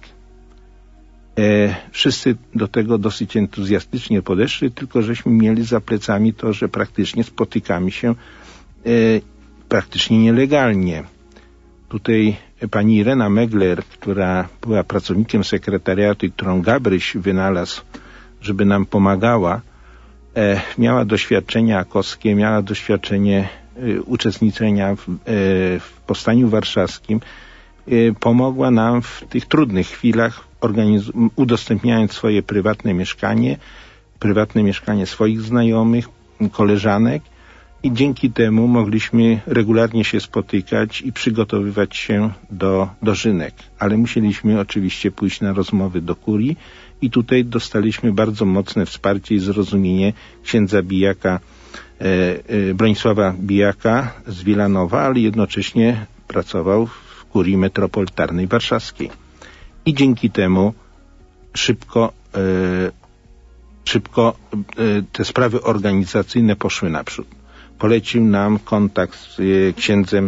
E, wszyscy do tego dosyć entuzjastycznie podeszli, tylko żeśmy mieli za plecami to, że praktycznie spotykamy się e, praktycznie nielegalnie. Tutaj pani Irena Megler, która była pracownikiem sekretariatu i którą Gabryś wynalazł, żeby nam pomagała, E, miała doświadczenie akowskie, miała doświadczenie e, uczestniczenia w, e, w Powstaniu Warszawskim. E, pomogła nam w tych trudnych chwilach, organiz- udostępniając swoje prywatne mieszkanie, prywatne mieszkanie swoich znajomych, koleżanek i dzięki temu mogliśmy regularnie się spotykać i przygotowywać się do dożynek. Ale musieliśmy oczywiście pójść na rozmowy do kurii i tutaj dostaliśmy bardzo mocne wsparcie i zrozumienie księdza Bijaka, e, e, Bronisława Bijaka z Wilanowa, ale jednocześnie pracował w kurii metropolitarnej warszawskiej. I dzięki temu szybko, e, szybko e, te sprawy organizacyjne poszły naprzód. Polecił nam kontakt z e, księdzem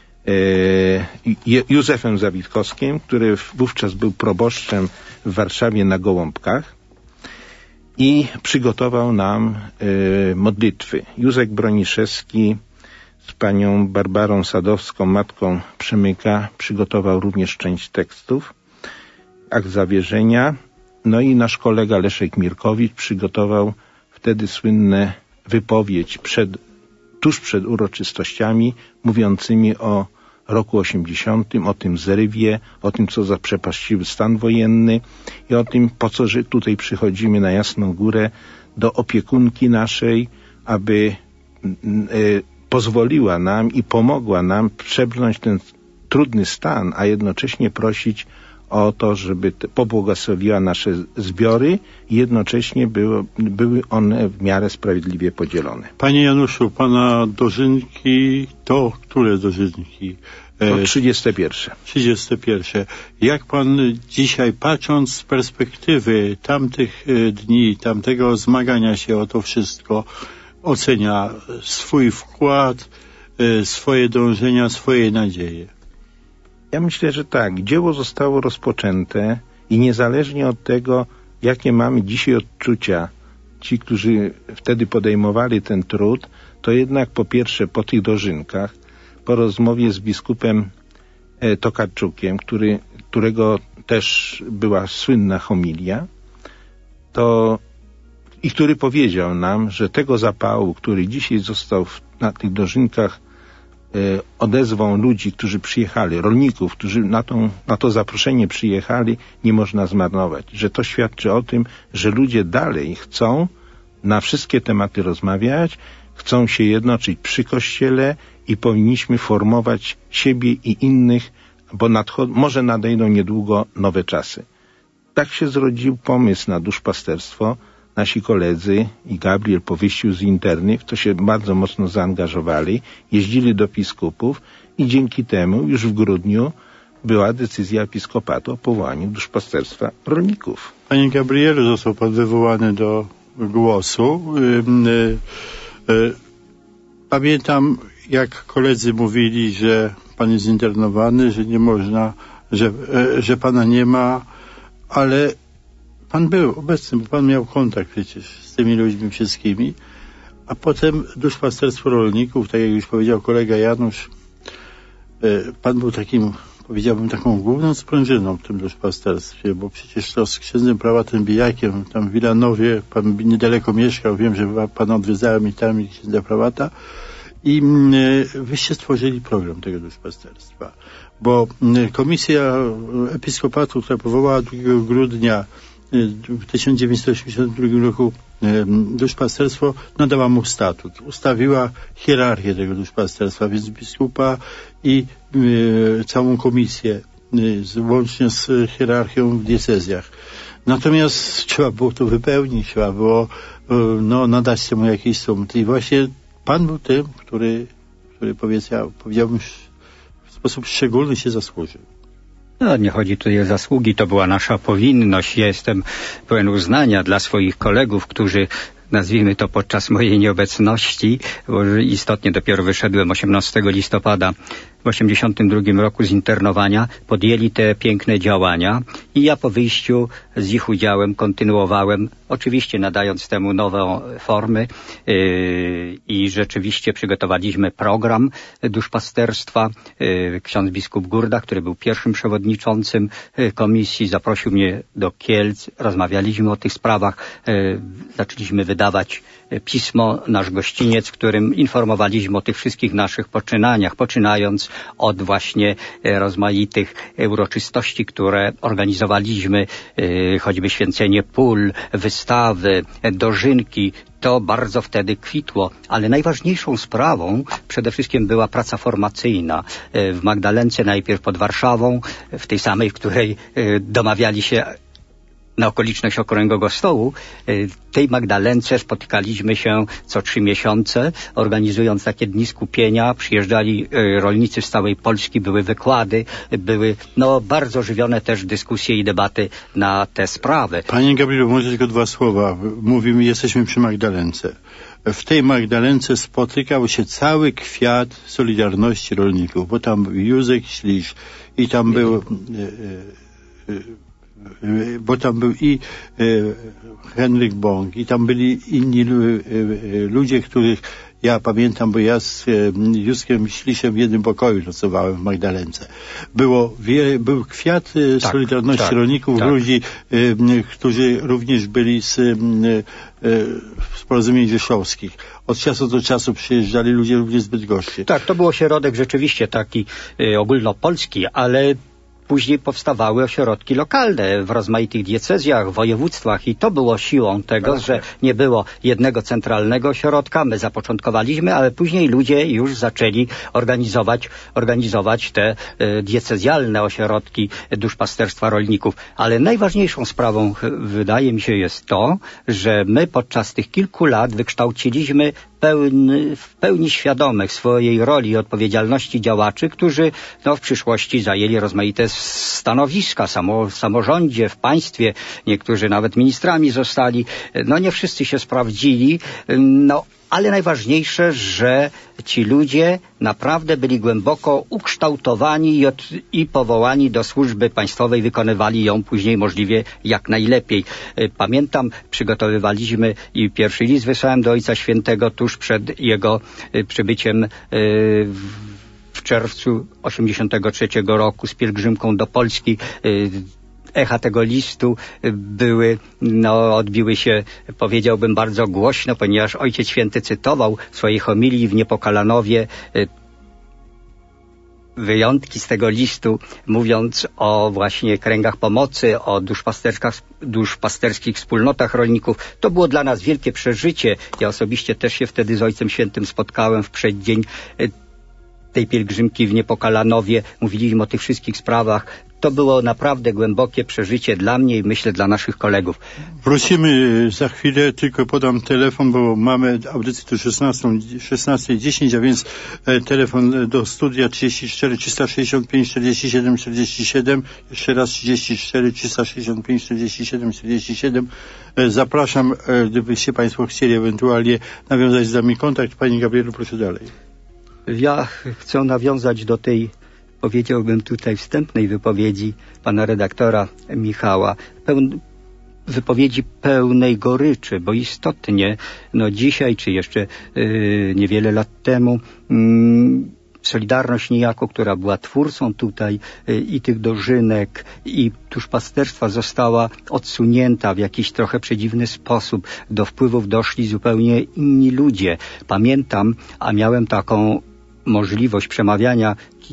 e, Józefem Zawitkowskim, który wówczas był proboszczem w Warszawie na Gołąbkach i przygotował nam e, modlitwy. Józek Broniszewski z panią Barbarą Sadowską, matką Przemyka, przygotował również część tekstów, akt zawierzenia. No i nasz kolega Leszek Mirkowicz przygotował wtedy słynne wypowiedź przed, tuż przed uroczystościami, mówiącymi o roku osiemdziesiątym, o tym zrywie, o tym, co zaprzepaściły stan wojenny i o tym, po co że tutaj przychodzimy na Jasną Górę do opiekunki naszej, aby y, pozwoliła nam i pomogła nam przebrnąć ten trudny stan, a jednocześnie prosić o to, żeby te, pobłogosławiła nasze zbiory i jednocześnie było, były one w miarę sprawiedliwie podzielone. Panie Januszu, pana dożynki to które dożynki? To trzydzieste pierwsze. trzydzieste pierwsze. Jak pan dzisiaj, patrząc z perspektywy tamtych dni, tamtego zmagania się o to wszystko, ocenia swój wkład, swoje dążenia, swoje nadzieje? Ja myślę, że tak. Dzieło zostało rozpoczęte i niezależnie od tego, jakie mamy dzisiaj odczucia, ci, którzy wtedy podejmowali ten trud, to jednak po pierwsze po tych dożynkach, po rozmowie z biskupem e, Tokarczukiem, który, którego też była słynna homilia, to i który powiedział nam, że tego zapału, który dzisiaj został w, na tych dożynkach e, odezwą ludzi, którzy przyjechali, rolników, którzy na, tą, na to zaproszenie przyjechali, nie można zmarnować. Że to świadczy o tym, że ludzie dalej chcą na wszystkie tematy rozmawiać, chcą się jednoczyć przy Kościele i powinniśmy formować siebie i innych, bo nadchod- może nadejdą niedługo nowe czasy. Tak się zrodził pomysł na duszpasterstwo. Nasi koledzy i Gabriel po wyjściu z interny w to się bardzo mocno zaangażowali, jeździli do biskupów i dzięki temu już w grudniu była decyzja episkopatu o powołaniu duszpasterstwa rolników. Panie Gabrielu, został pan wywołany do głosu. Pamiętam, jak koledzy mówili, że pan jest internowany, że nie można, że, że pana nie ma, ale pan był obecny, bo pan miał kontakt przecież z tymi ludźmi wszystkimi, a potem duszpasterstwo rolników, tak jak już powiedział kolega Janusz, pan był takim, powiedziałbym, taką główną sprężyną w tym duszpasterstwie, bo przecież to z księdzem prałatem Bijakiem, tam w Wilanowie, pan niedaleko mieszkał, wiem, że pan odwiedzałem i tam i księdza prałata i wyście stworzyli program tego duszpasterstwa, bo komisja episkopatu, która powołała drugiego grudnia w tysiąc dziewięćset osiemdziesiątym drugim roku duszpasterstwo, nadała mu statut. Ustawiła hierarchię tego duszpasterstwa, więc biskupa i y, całą komisję, y, łącznie z hierarchią w diecezjach. Natomiast trzeba było to wypełnić, trzeba było y, no, nadać temu jakiś sumut. I właśnie pan był tym, który, który powiedział, powiedziałbym, w sposób szczególny się zasłużył. No, nie chodzi tutaj o zasługi, to była nasza powinność. Ja jestem pełen uznania dla swoich kolegów, którzy, nazwijmy to podczas mojej nieobecności, bo istotnie dopiero wyszedłem osiemnastego listopada w osiemdziesiątym drugim roku z internowania, podjęli te piękne działania i ja po wyjściu z ich udziałem kontynuowałem, oczywiście nadając temu nowe formy yy, i rzeczywiście przygotowaliśmy program duszpasterstwa. Yy, ksiądz biskup Gurda, który był pierwszym przewodniczącym yy, komisji, zaprosił mnie do Kielc, rozmawialiśmy o tych sprawach, yy, zaczęliśmy wydawać pismo, nasz gościniec, w którym informowaliśmy o tych wszystkich naszych poczynaniach, poczynając od właśnie rozmaitych uroczystości, które organizowaliśmy, choćby święcenie pól, wystawy, dożynki. To bardzo wtedy kwitło, ale najważniejszą sprawą przede wszystkim była praca formacyjna. W Magdalence, najpierw pod Warszawą, w tej samej, w której domawiali się na okoliczność Okrągłego Stołu, tej Magdalence spotykaliśmy się co trzy miesiące, organizując takie dni skupienia. Przyjeżdżali rolnicy z całej Polski, były wykłady, były no, bardzo żywione też dyskusje i debaty na te sprawy. Panie Gabrielu, może tylko dwa słowa. Mówimy, jesteśmy przy Magdalence. W tej Magdalence spotykał się cały kwiat Solidarności Rolników, bo tam był Józek Ślisz i tam był... E, e, bo tam był i e, Henryk Bąk, i tam byli inni lu, e, ludzie, których ja pamiętam, bo ja z e, Józkiem Śliszem w jednym pokoju nocowałem w Magdalence. Było wiele, był kwiat e, tak, Solidarności tak, Rolników, tak. ludzi, e, którzy również byli z, e, z porozumień rzeszowskich. Od czasu do czasu przyjeżdżali ludzie również z Bydgoszczy. Tak, to był ośrodek rzeczywiście taki e, ogólnopolski, ale później powstawały ośrodki lokalne w rozmaitych diecezjach, województwach i to było siłą tego, tak, że nie było jednego centralnego ośrodka. My zapoczątkowaliśmy, ale później ludzie już zaczęli organizować, organizować te e, diecezjalne ośrodki duszpasterstwa rolników. Ale najważniejszą sprawą, wydaje mi się, jest to, że my podczas tych kilku lat wykształciliśmy Pełny, w pełni świadomych swojej roli i odpowiedzialności działaczy, którzy no, w przyszłości zajęli rozmaite stanowiska samo, w samorządzie, w państwie, niektórzy nawet ministrami zostali. No nie wszyscy się sprawdzili, no ale najważniejsze, że ci ludzie naprawdę byli głęboko ukształtowani i, od, i powołani do służby państwowej, wykonywali ją później możliwie jak najlepiej. Pamiętam, przygotowywaliśmy i pierwszy list wysłałem do Ojca Świętego tuż przed jego przybyciem w czerwcu osiemdziesiątego trzeciego roku z pielgrzymką do Polski. Echa tego listu były, no, odbiły się, powiedziałbym, bardzo głośno, ponieważ Ojciec Święty cytował w swojej homilii w Niepokalanowie wyjątki z tego listu, mówiąc o właśnie kręgach pomocy, o duszpasterskich, duszpasterskich wspólnotach rolników. To było dla nas wielkie przeżycie. Ja osobiście też się wtedy z Ojcem Świętym spotkałem w przeddzień tej pielgrzymki w Niepokalanowie. Mówiliśmy o tych wszystkich sprawach. To było naprawdę głębokie przeżycie dla mnie i myślę dla naszych kolegów. Prosimy za chwilę, tylko podam telefon, bo mamy audycję do szesnastej dziesięć, a więc telefon do studia trzydzieści cztery trzysta sześćdziesiąt pięć czterdzieści siedem czterdzieści siedem. Jeszcze raz trzydzieści cztery trzysta sześćdziesiąt pięć czterdzieści siedem czterdzieści siedem. Zapraszam, gdybyście Państwo chcieli ewentualnie nawiązać z nami kontakt. Panie Gabrielu, proszę dalej. Ja chcę nawiązać do tej, powiedziałbym tutaj, wstępnej wypowiedzi pana redaktora Michała, pełn, wypowiedzi pełnej goryczy, bo istotnie, no dzisiaj, czy jeszcze yy, niewiele lat temu, yy, Solidarność niejako, która była twórcą tutaj yy, i tych dożynek, i duszpasterstwa, została odsunięta w jakiś trochę przedziwny sposób. Do wpływów doszli zupełnie inni ludzie. Pamiętam, a miałem taką możliwość przemawiania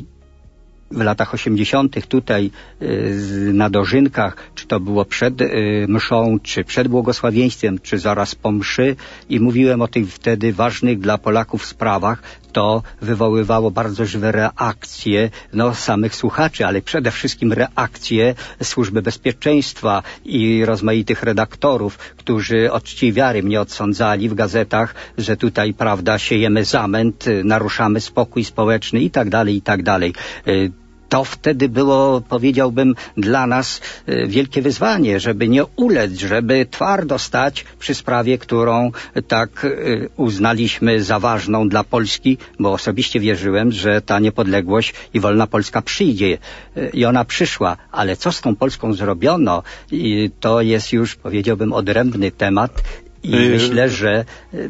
w latach osiemdziesiątych tutaj y, na dożynkach, czy to było przed y, mszą, czy przed błogosławieństwem, czy zaraz po mszy, i mówiłem o tych wtedy ważnych dla Polaków sprawach. To wywoływało bardzo żywe reakcje no, samych słuchaczy, ale przede wszystkim reakcje Służby Bezpieczeństwa i rozmaitych redaktorów, którzy od czci wiary mnie odsądzali w gazetach, że tutaj, prawda, siejemy zamęt, naruszamy spokój społeczny i tak dalej, i tak dalej. To wtedy było, powiedziałbym, dla nas wielkie wyzwanie, żeby nie ulec, żeby twardo stać przy sprawie, którą tak uznaliśmy za ważną dla Polski, bo osobiście wierzyłem, że ta niepodległość i wolna Polska przyjdzie. I ona przyszła, ale co z tą Polską zrobiono, i to jest już, powiedziałbym, odrębny temat i yy. myślę, że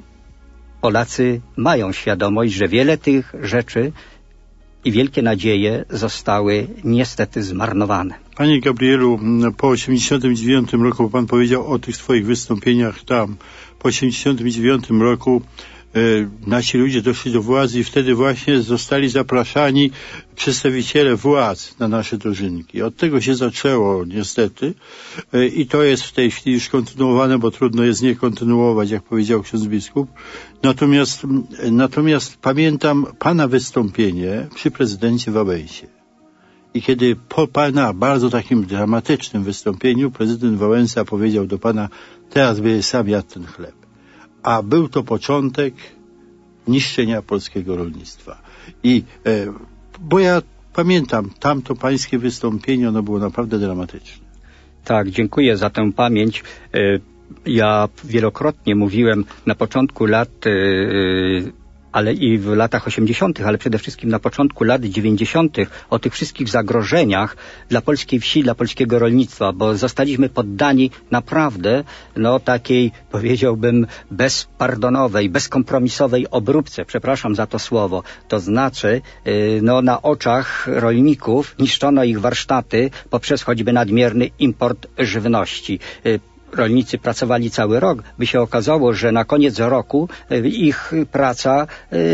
Polacy mają świadomość, że wiele tych rzeczy i wielkie nadzieje zostały niestety zmarnowane. Panie Gabrielu, po osiemdziesiątym dziewiątym roku, bo Pan powiedział o tych swoich wystąpieniach tam, po osiemdziesiątym dziewiątym roku e, nasi ludzie doszli do władzy i wtedy właśnie zostali zapraszani przedstawiciele władz na nasze dożynki. Od tego się zaczęło niestety e, i to jest w tej chwili już kontynuowane, bo trudno jest nie kontynuować, jak powiedział ksiądz biskup. Natomiast, natomiast pamiętam Pana wystąpienie przy prezydencie Wałęsie. I kiedy po pana bardzo takim dramatycznym wystąpieniu prezydent Wałęsa powiedział do pana: teraz będziesz sam jadł ten chleb. A był to początek niszczenia polskiego rolnictwa. I e, bo ja pamiętam tamto pańskie wystąpienie, ono było naprawdę dramatyczne. Tak, dziękuję za tę pamięć. Ja wielokrotnie mówiłem na początku lat, ale i w latach osiemdziesiątych, ale przede wszystkim na początku lat dziewięćdziesiątych o tych wszystkich zagrożeniach dla polskiej wsi, dla polskiego rolnictwa, bo zostaliśmy poddani naprawdę no takiej, powiedziałbym, bezpardonowej, bezkompromisowej obróbce, przepraszam za to słowo. To znaczy, no na oczach rolników niszczono ich warsztaty poprzez choćby nadmierny import żywności. Rolnicy pracowali cały rok, by się okazało, że na koniec roku ich praca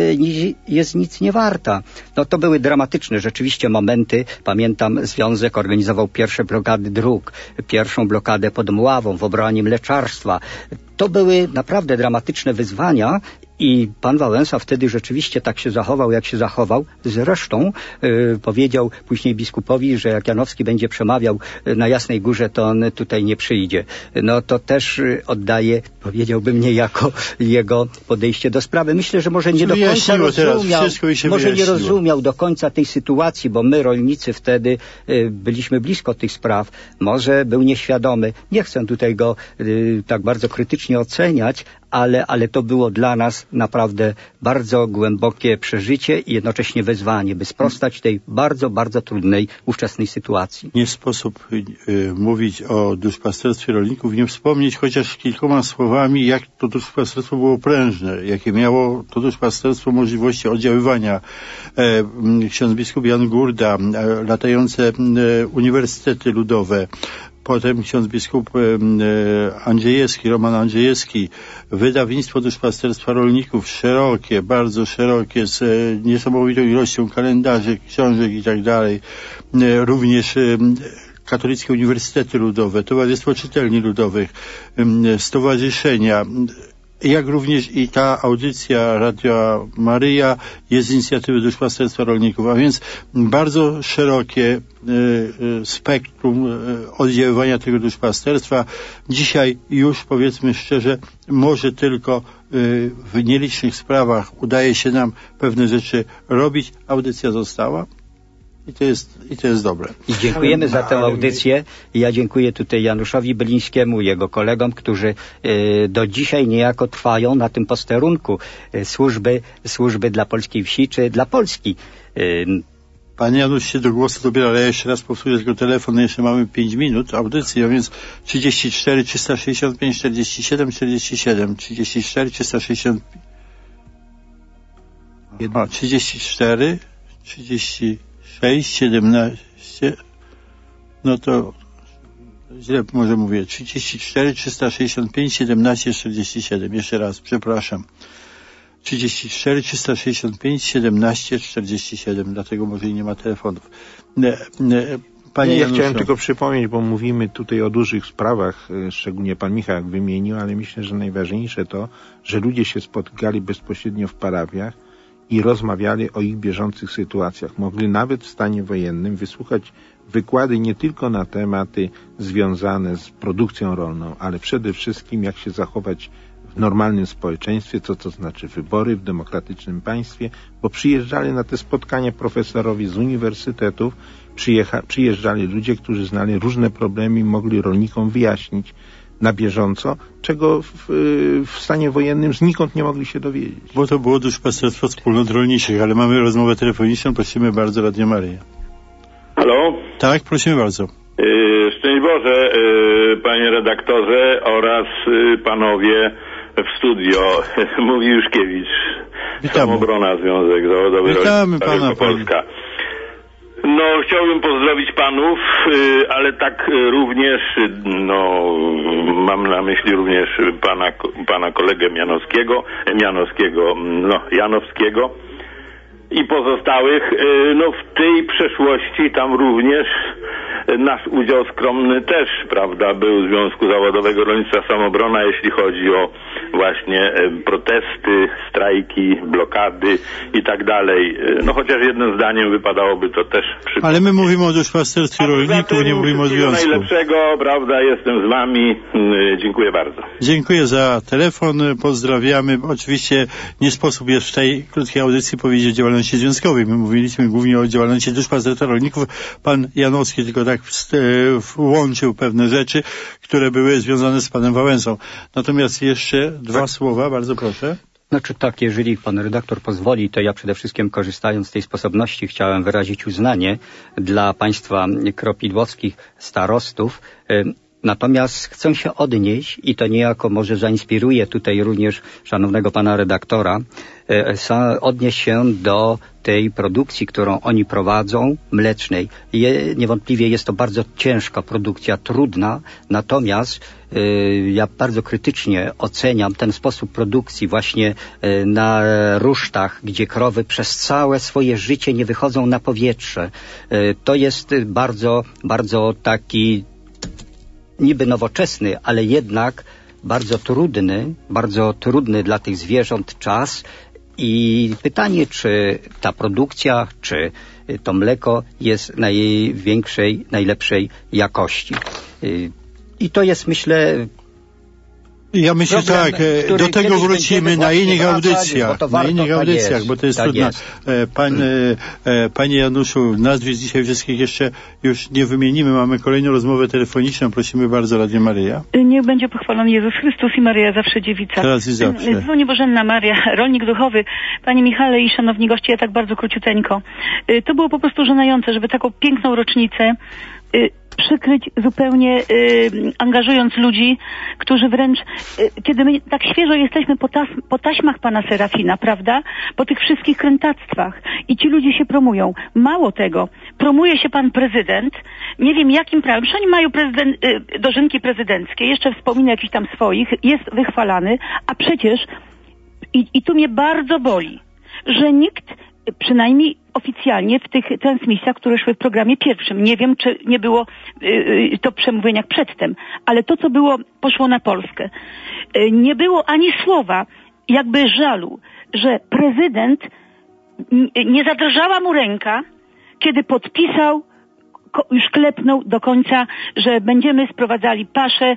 jest nic nie warta. No to były dramatyczne rzeczywiście momenty. Pamiętam, Związek organizował pierwsze blokady dróg, pierwszą blokadę pod Mławą w obronie mleczarstwa. To były naprawdę dramatyczne wyzwania i pan Wałęsa wtedy rzeczywiście tak się zachował, jak się zachował. Zresztą yy, powiedział później biskupowi, że jak Janowski będzie przemawiał na Jasnej Górze, to on tutaj nie przyjdzie. No to też yy, oddaje, powiedziałbym, niejako jego podejście do sprawy. Myślę, że może nie do końca rozumiał, może nie rozumiał do końca tej sytuacji, bo my rolnicy wtedy yy, byliśmy blisko tych spraw. Może był nieświadomy. Nie chcę tutaj go yy, tak bardzo krytycznie oceniać, ale, ale to było dla nas naprawdę bardzo głębokie przeżycie i jednocześnie wyzwanie, by sprostać tej bardzo, bardzo trudnej ówczesnej sytuacji. Nie sposób y, mówić o duszpasterstwie rolników, nie wspomnieć chociaż kilkoma słowami, jak to duszpasterstwo było prężne, jakie miało to duszpasterstwo możliwości oddziaływania. E, ksiądz biskup Jan Gurda, e, latające e, uniwersytety ludowe, potem ksiądz biskup e, Andrzejewski, Roman Andrzejewski, wydawnictwo duszpasterstwa rolników, szerokie, bardzo szerokie, z e, niesamowitą ilością kalendarzy, książek i tak dalej. E, również e, katolickie uniwersytety ludowe, Towarzystwo Czytelni Ludowych, e, stowarzyszenia, jak również i ta audycja Radia Maryja jest z inicjatywy duszpasterstwa rolników, a więc bardzo szerokie y, y, spektrum y, oddziaływania tego duszpasterstwa. Dzisiaj już, powiedzmy szczerze, może tylko y, w nielicznych sprawach udaje się nam pewne rzeczy robić. Audycja została. I to jest, i to jest dobre. I dziękujemy za tę audycję. Ja dziękuję tutaj Januszowi Bylińskiemu, jego kolegom, którzy y, do dzisiaj niejako trwają na tym posterunku y, służby, służby dla polskiej wsi, czy dla Polski. Y, Pan Janusz się do głosu dobiera, ale ja jeszcze raz powtórzę tylko telefon, jeszcze mamy pięć minut audycji, a więc trzydzieści cztery trzysta sześćdziesiąt pięć czterdzieści siedem czterdzieści siedem, trzydzieści cztery trzysta sześćdziesiąt a, trzydzieści cztery trzydzieści sześć siedemnaście, no to źle może mówię, trzydzieści cztery trzysta sześćdziesiąt pięć siedemnaście czterdzieści siedem, jeszcze raz, przepraszam, trzydzieści cztery trzysta sześćdziesiąt pięć siedemnaście czterdzieści siedem, dlatego może i nie ma telefonów. Ne, ne, Panie nie, ja Januszu. chciałem tylko przypomnieć, bo mówimy tutaj o dużych sprawach, szczególnie pan Michał wymienił, ale myślę, że najważniejsze to, że ludzie się spotykali bezpośrednio w parafiach i rozmawiali o ich bieżących sytuacjach. Mogli nawet w stanie wojennym wysłuchać wykłady nie tylko na tematy związane z produkcją rolną, ale przede wszystkim jak się zachować w normalnym społeczeństwie, co to znaczy wybory w demokratycznym państwie, bo przyjeżdżali na te spotkania profesorowie z uniwersytetów, przyjecha, przyjeżdżali ludzie, którzy znali różne problemy i mogli rolnikom wyjaśnić na bieżąco, czego w, w stanie wojennym znikąd nie mogli się dowiedzieć. Bo to było duszpasterstwo wspólnot rolniczych, ale mamy rozmowę telefoniczną, prosimy bardzo, Radio Maryja. Halo? Tak, prosimy bardzo. Yy, szczęść Boże, yy, panie redaktorze oraz yy, panowie w studio. Mówi Juszkiewicz. Witamy. Samobrona Związek Zawodowy Witamy pana, Polska. No, chciałbym pozdrowić panów, ale tak również, no, mam na myśli również pana, pana kolegę Mianowskiego, Mianowskiego, no, Janowskiego i pozostałych. No, w tej przeszłości tam również nasz udział skromny też, prawda, był Związku Zawodowego Rolnictwa Samobrona, jeśli chodzi o właśnie protesty, strajki, blokady i tak dalej. No chociaż jednym zdaniem wypadałoby to też przypomnieć. Ale my mówimy o duszpasterstwie rolników, nie mówimy o związku. Najlepszego, prawda, jestem z wami. Dziękuję bardzo. Dziękuję za telefon, pozdrawiamy. Oczywiście nie sposób jest w tej krótkiej audycji powiedzieć o działalności związkowej. My mówiliśmy głównie o działalności duszpasterstwa rolników. Pan Janowski tylko tak włączył pewne rzeczy, które były związane z panem Wałęsą. Natomiast jeszcze dwa tak. słowa, bardzo proszę. Znaczy tak, jeżeli pan redaktor pozwoli, to ja przede wszystkim korzystając z tej sposobności chciałem wyrazić uznanie dla państwa kropidłowskich starostów. Natomiast chcę się odnieść i to niejako może zainspiruje tutaj również szanownego pana redaktora, odnieść się do tej produkcji, którą oni prowadzą, mlecznej. Je, niewątpliwie jest to bardzo ciężka produkcja, trudna, natomiast y, ja bardzo krytycznie oceniam ten sposób produkcji właśnie y, na rusztach, gdzie krowy przez całe swoje życie nie wychodzą na powietrze. Y, to jest bardzo, bardzo taki niby nowoczesny, ale jednak bardzo trudny, bardzo trudny dla tych zwierząt czas. I pytanie, czy ta produkcja, czy to mleko jest największej, najlepszej jakości. I to jest, myślę... Ja myślę problem, tak, do tego wrócimy na innych audycjach, na innych audycjach, jest, bo to jest tak trudno. Jest. Pan, panie Januszu, nazwisk dzisiaj wszystkich jeszcze już nie wymienimy, mamy kolejną rozmowę telefoniczną, prosimy bardzo, Radio Maryja. Niech będzie pochwalony Jezus Chrystus i Maryja zawsze dziewica. Teraz i zawsze. Dzwoni Bożenna Maria, rolnik duchowy. Panie Michale i szanowni goście, ja tak bardzo króciuteńko. To było po prostu żenujące, żeby taką piękną rocznicę przykryć zupełnie y, angażując ludzi, którzy wręcz, y, kiedy my tak świeżo jesteśmy po, tas, po taśmach pana Serafina, prawda? Po tych wszystkich krętactwach i ci ludzie się promują. Mało tego, promuje się pan prezydent, nie wiem jakim prawem, że oni mają prezydent, y, dożynki prezydenckie, jeszcze wspomina jakichś tam swoich, jest wychwalany, a przecież i, i tu mnie bardzo boli, że nikt, przynajmniej oficjalnie w tych transmisjach, które szły w programie pierwszym. Nie wiem, czy nie było yy, to w przemówieniach przedtem, ale to, co było, poszło na Polskę. Yy, nie było ani słowa jakby żalu, że prezydent n- nie zadrżała mu ręka, kiedy podpisał, ko- już klepnął do końca, że będziemy sprowadzali paszę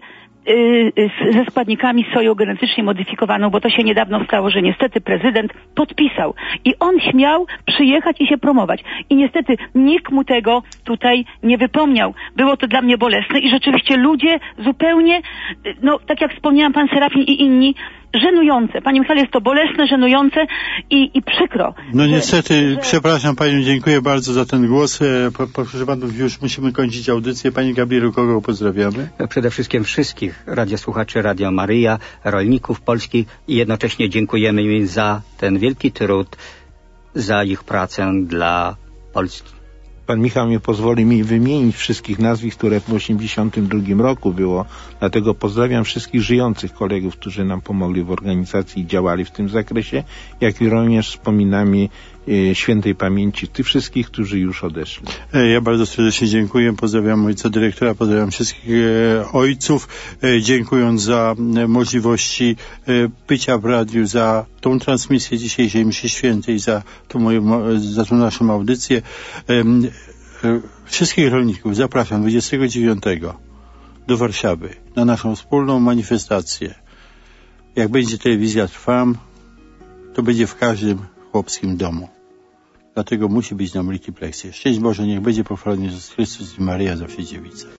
ze składnikami soją genetycznie modyfikowaną, bo to się niedawno stało, że niestety prezydent podpisał i on śmiał przyjechać i się promować. I niestety nikt mu tego tutaj nie wypomniał. Było to dla mnie bolesne i rzeczywiście ludzie zupełnie, no tak jak wspomniałam, pan Serafin i inni, żenujące. Panie Michale, jest to bolesne, żenujące i, i przykro. No że, niestety, że... przepraszam panią, dziękuję bardzo za ten głos. Proszę panów, już musimy kończyć audycję. Pani Gabrielu, kogo pozdrawiamy? Przede wszystkim wszystkich radiosłuchaczy Radio Maryja, rolników polskich i jednocześnie dziękujemy im za ten wielki trud, za ich pracę dla Polski. Pan Michał nie pozwoli mi wymienić wszystkich nazwisk, które w osiemdziesiątym drugim roku było. Dlatego pozdrawiam wszystkich żyjących kolegów, którzy nam pomogli w organizacji i działali w tym zakresie, jak i również wspominamy e, świętej pamięci tych wszystkich, którzy już odeszli. Ja bardzo serdecznie dziękuję. Pozdrawiam ojca dyrektora, pozdrawiam wszystkich e, ojców, e, dziękując za e, możliwości e, bycia w radiu, za tą transmisję dzisiejszej mszy świętej, za tą, moją, za tą naszą audycję. E, e, wszystkich rolników zapraszam dwudziestego dziewiątego do Warszawy na naszą wspólną manifestację. Jak będzie telewizja Trwam, to będzie w każdym chłopskim domu. Dlatego musi być na multiplexie. Szczęść Boże, niech będzie pochwalony Jezus Chrystus i Maryja zawsze dziewica.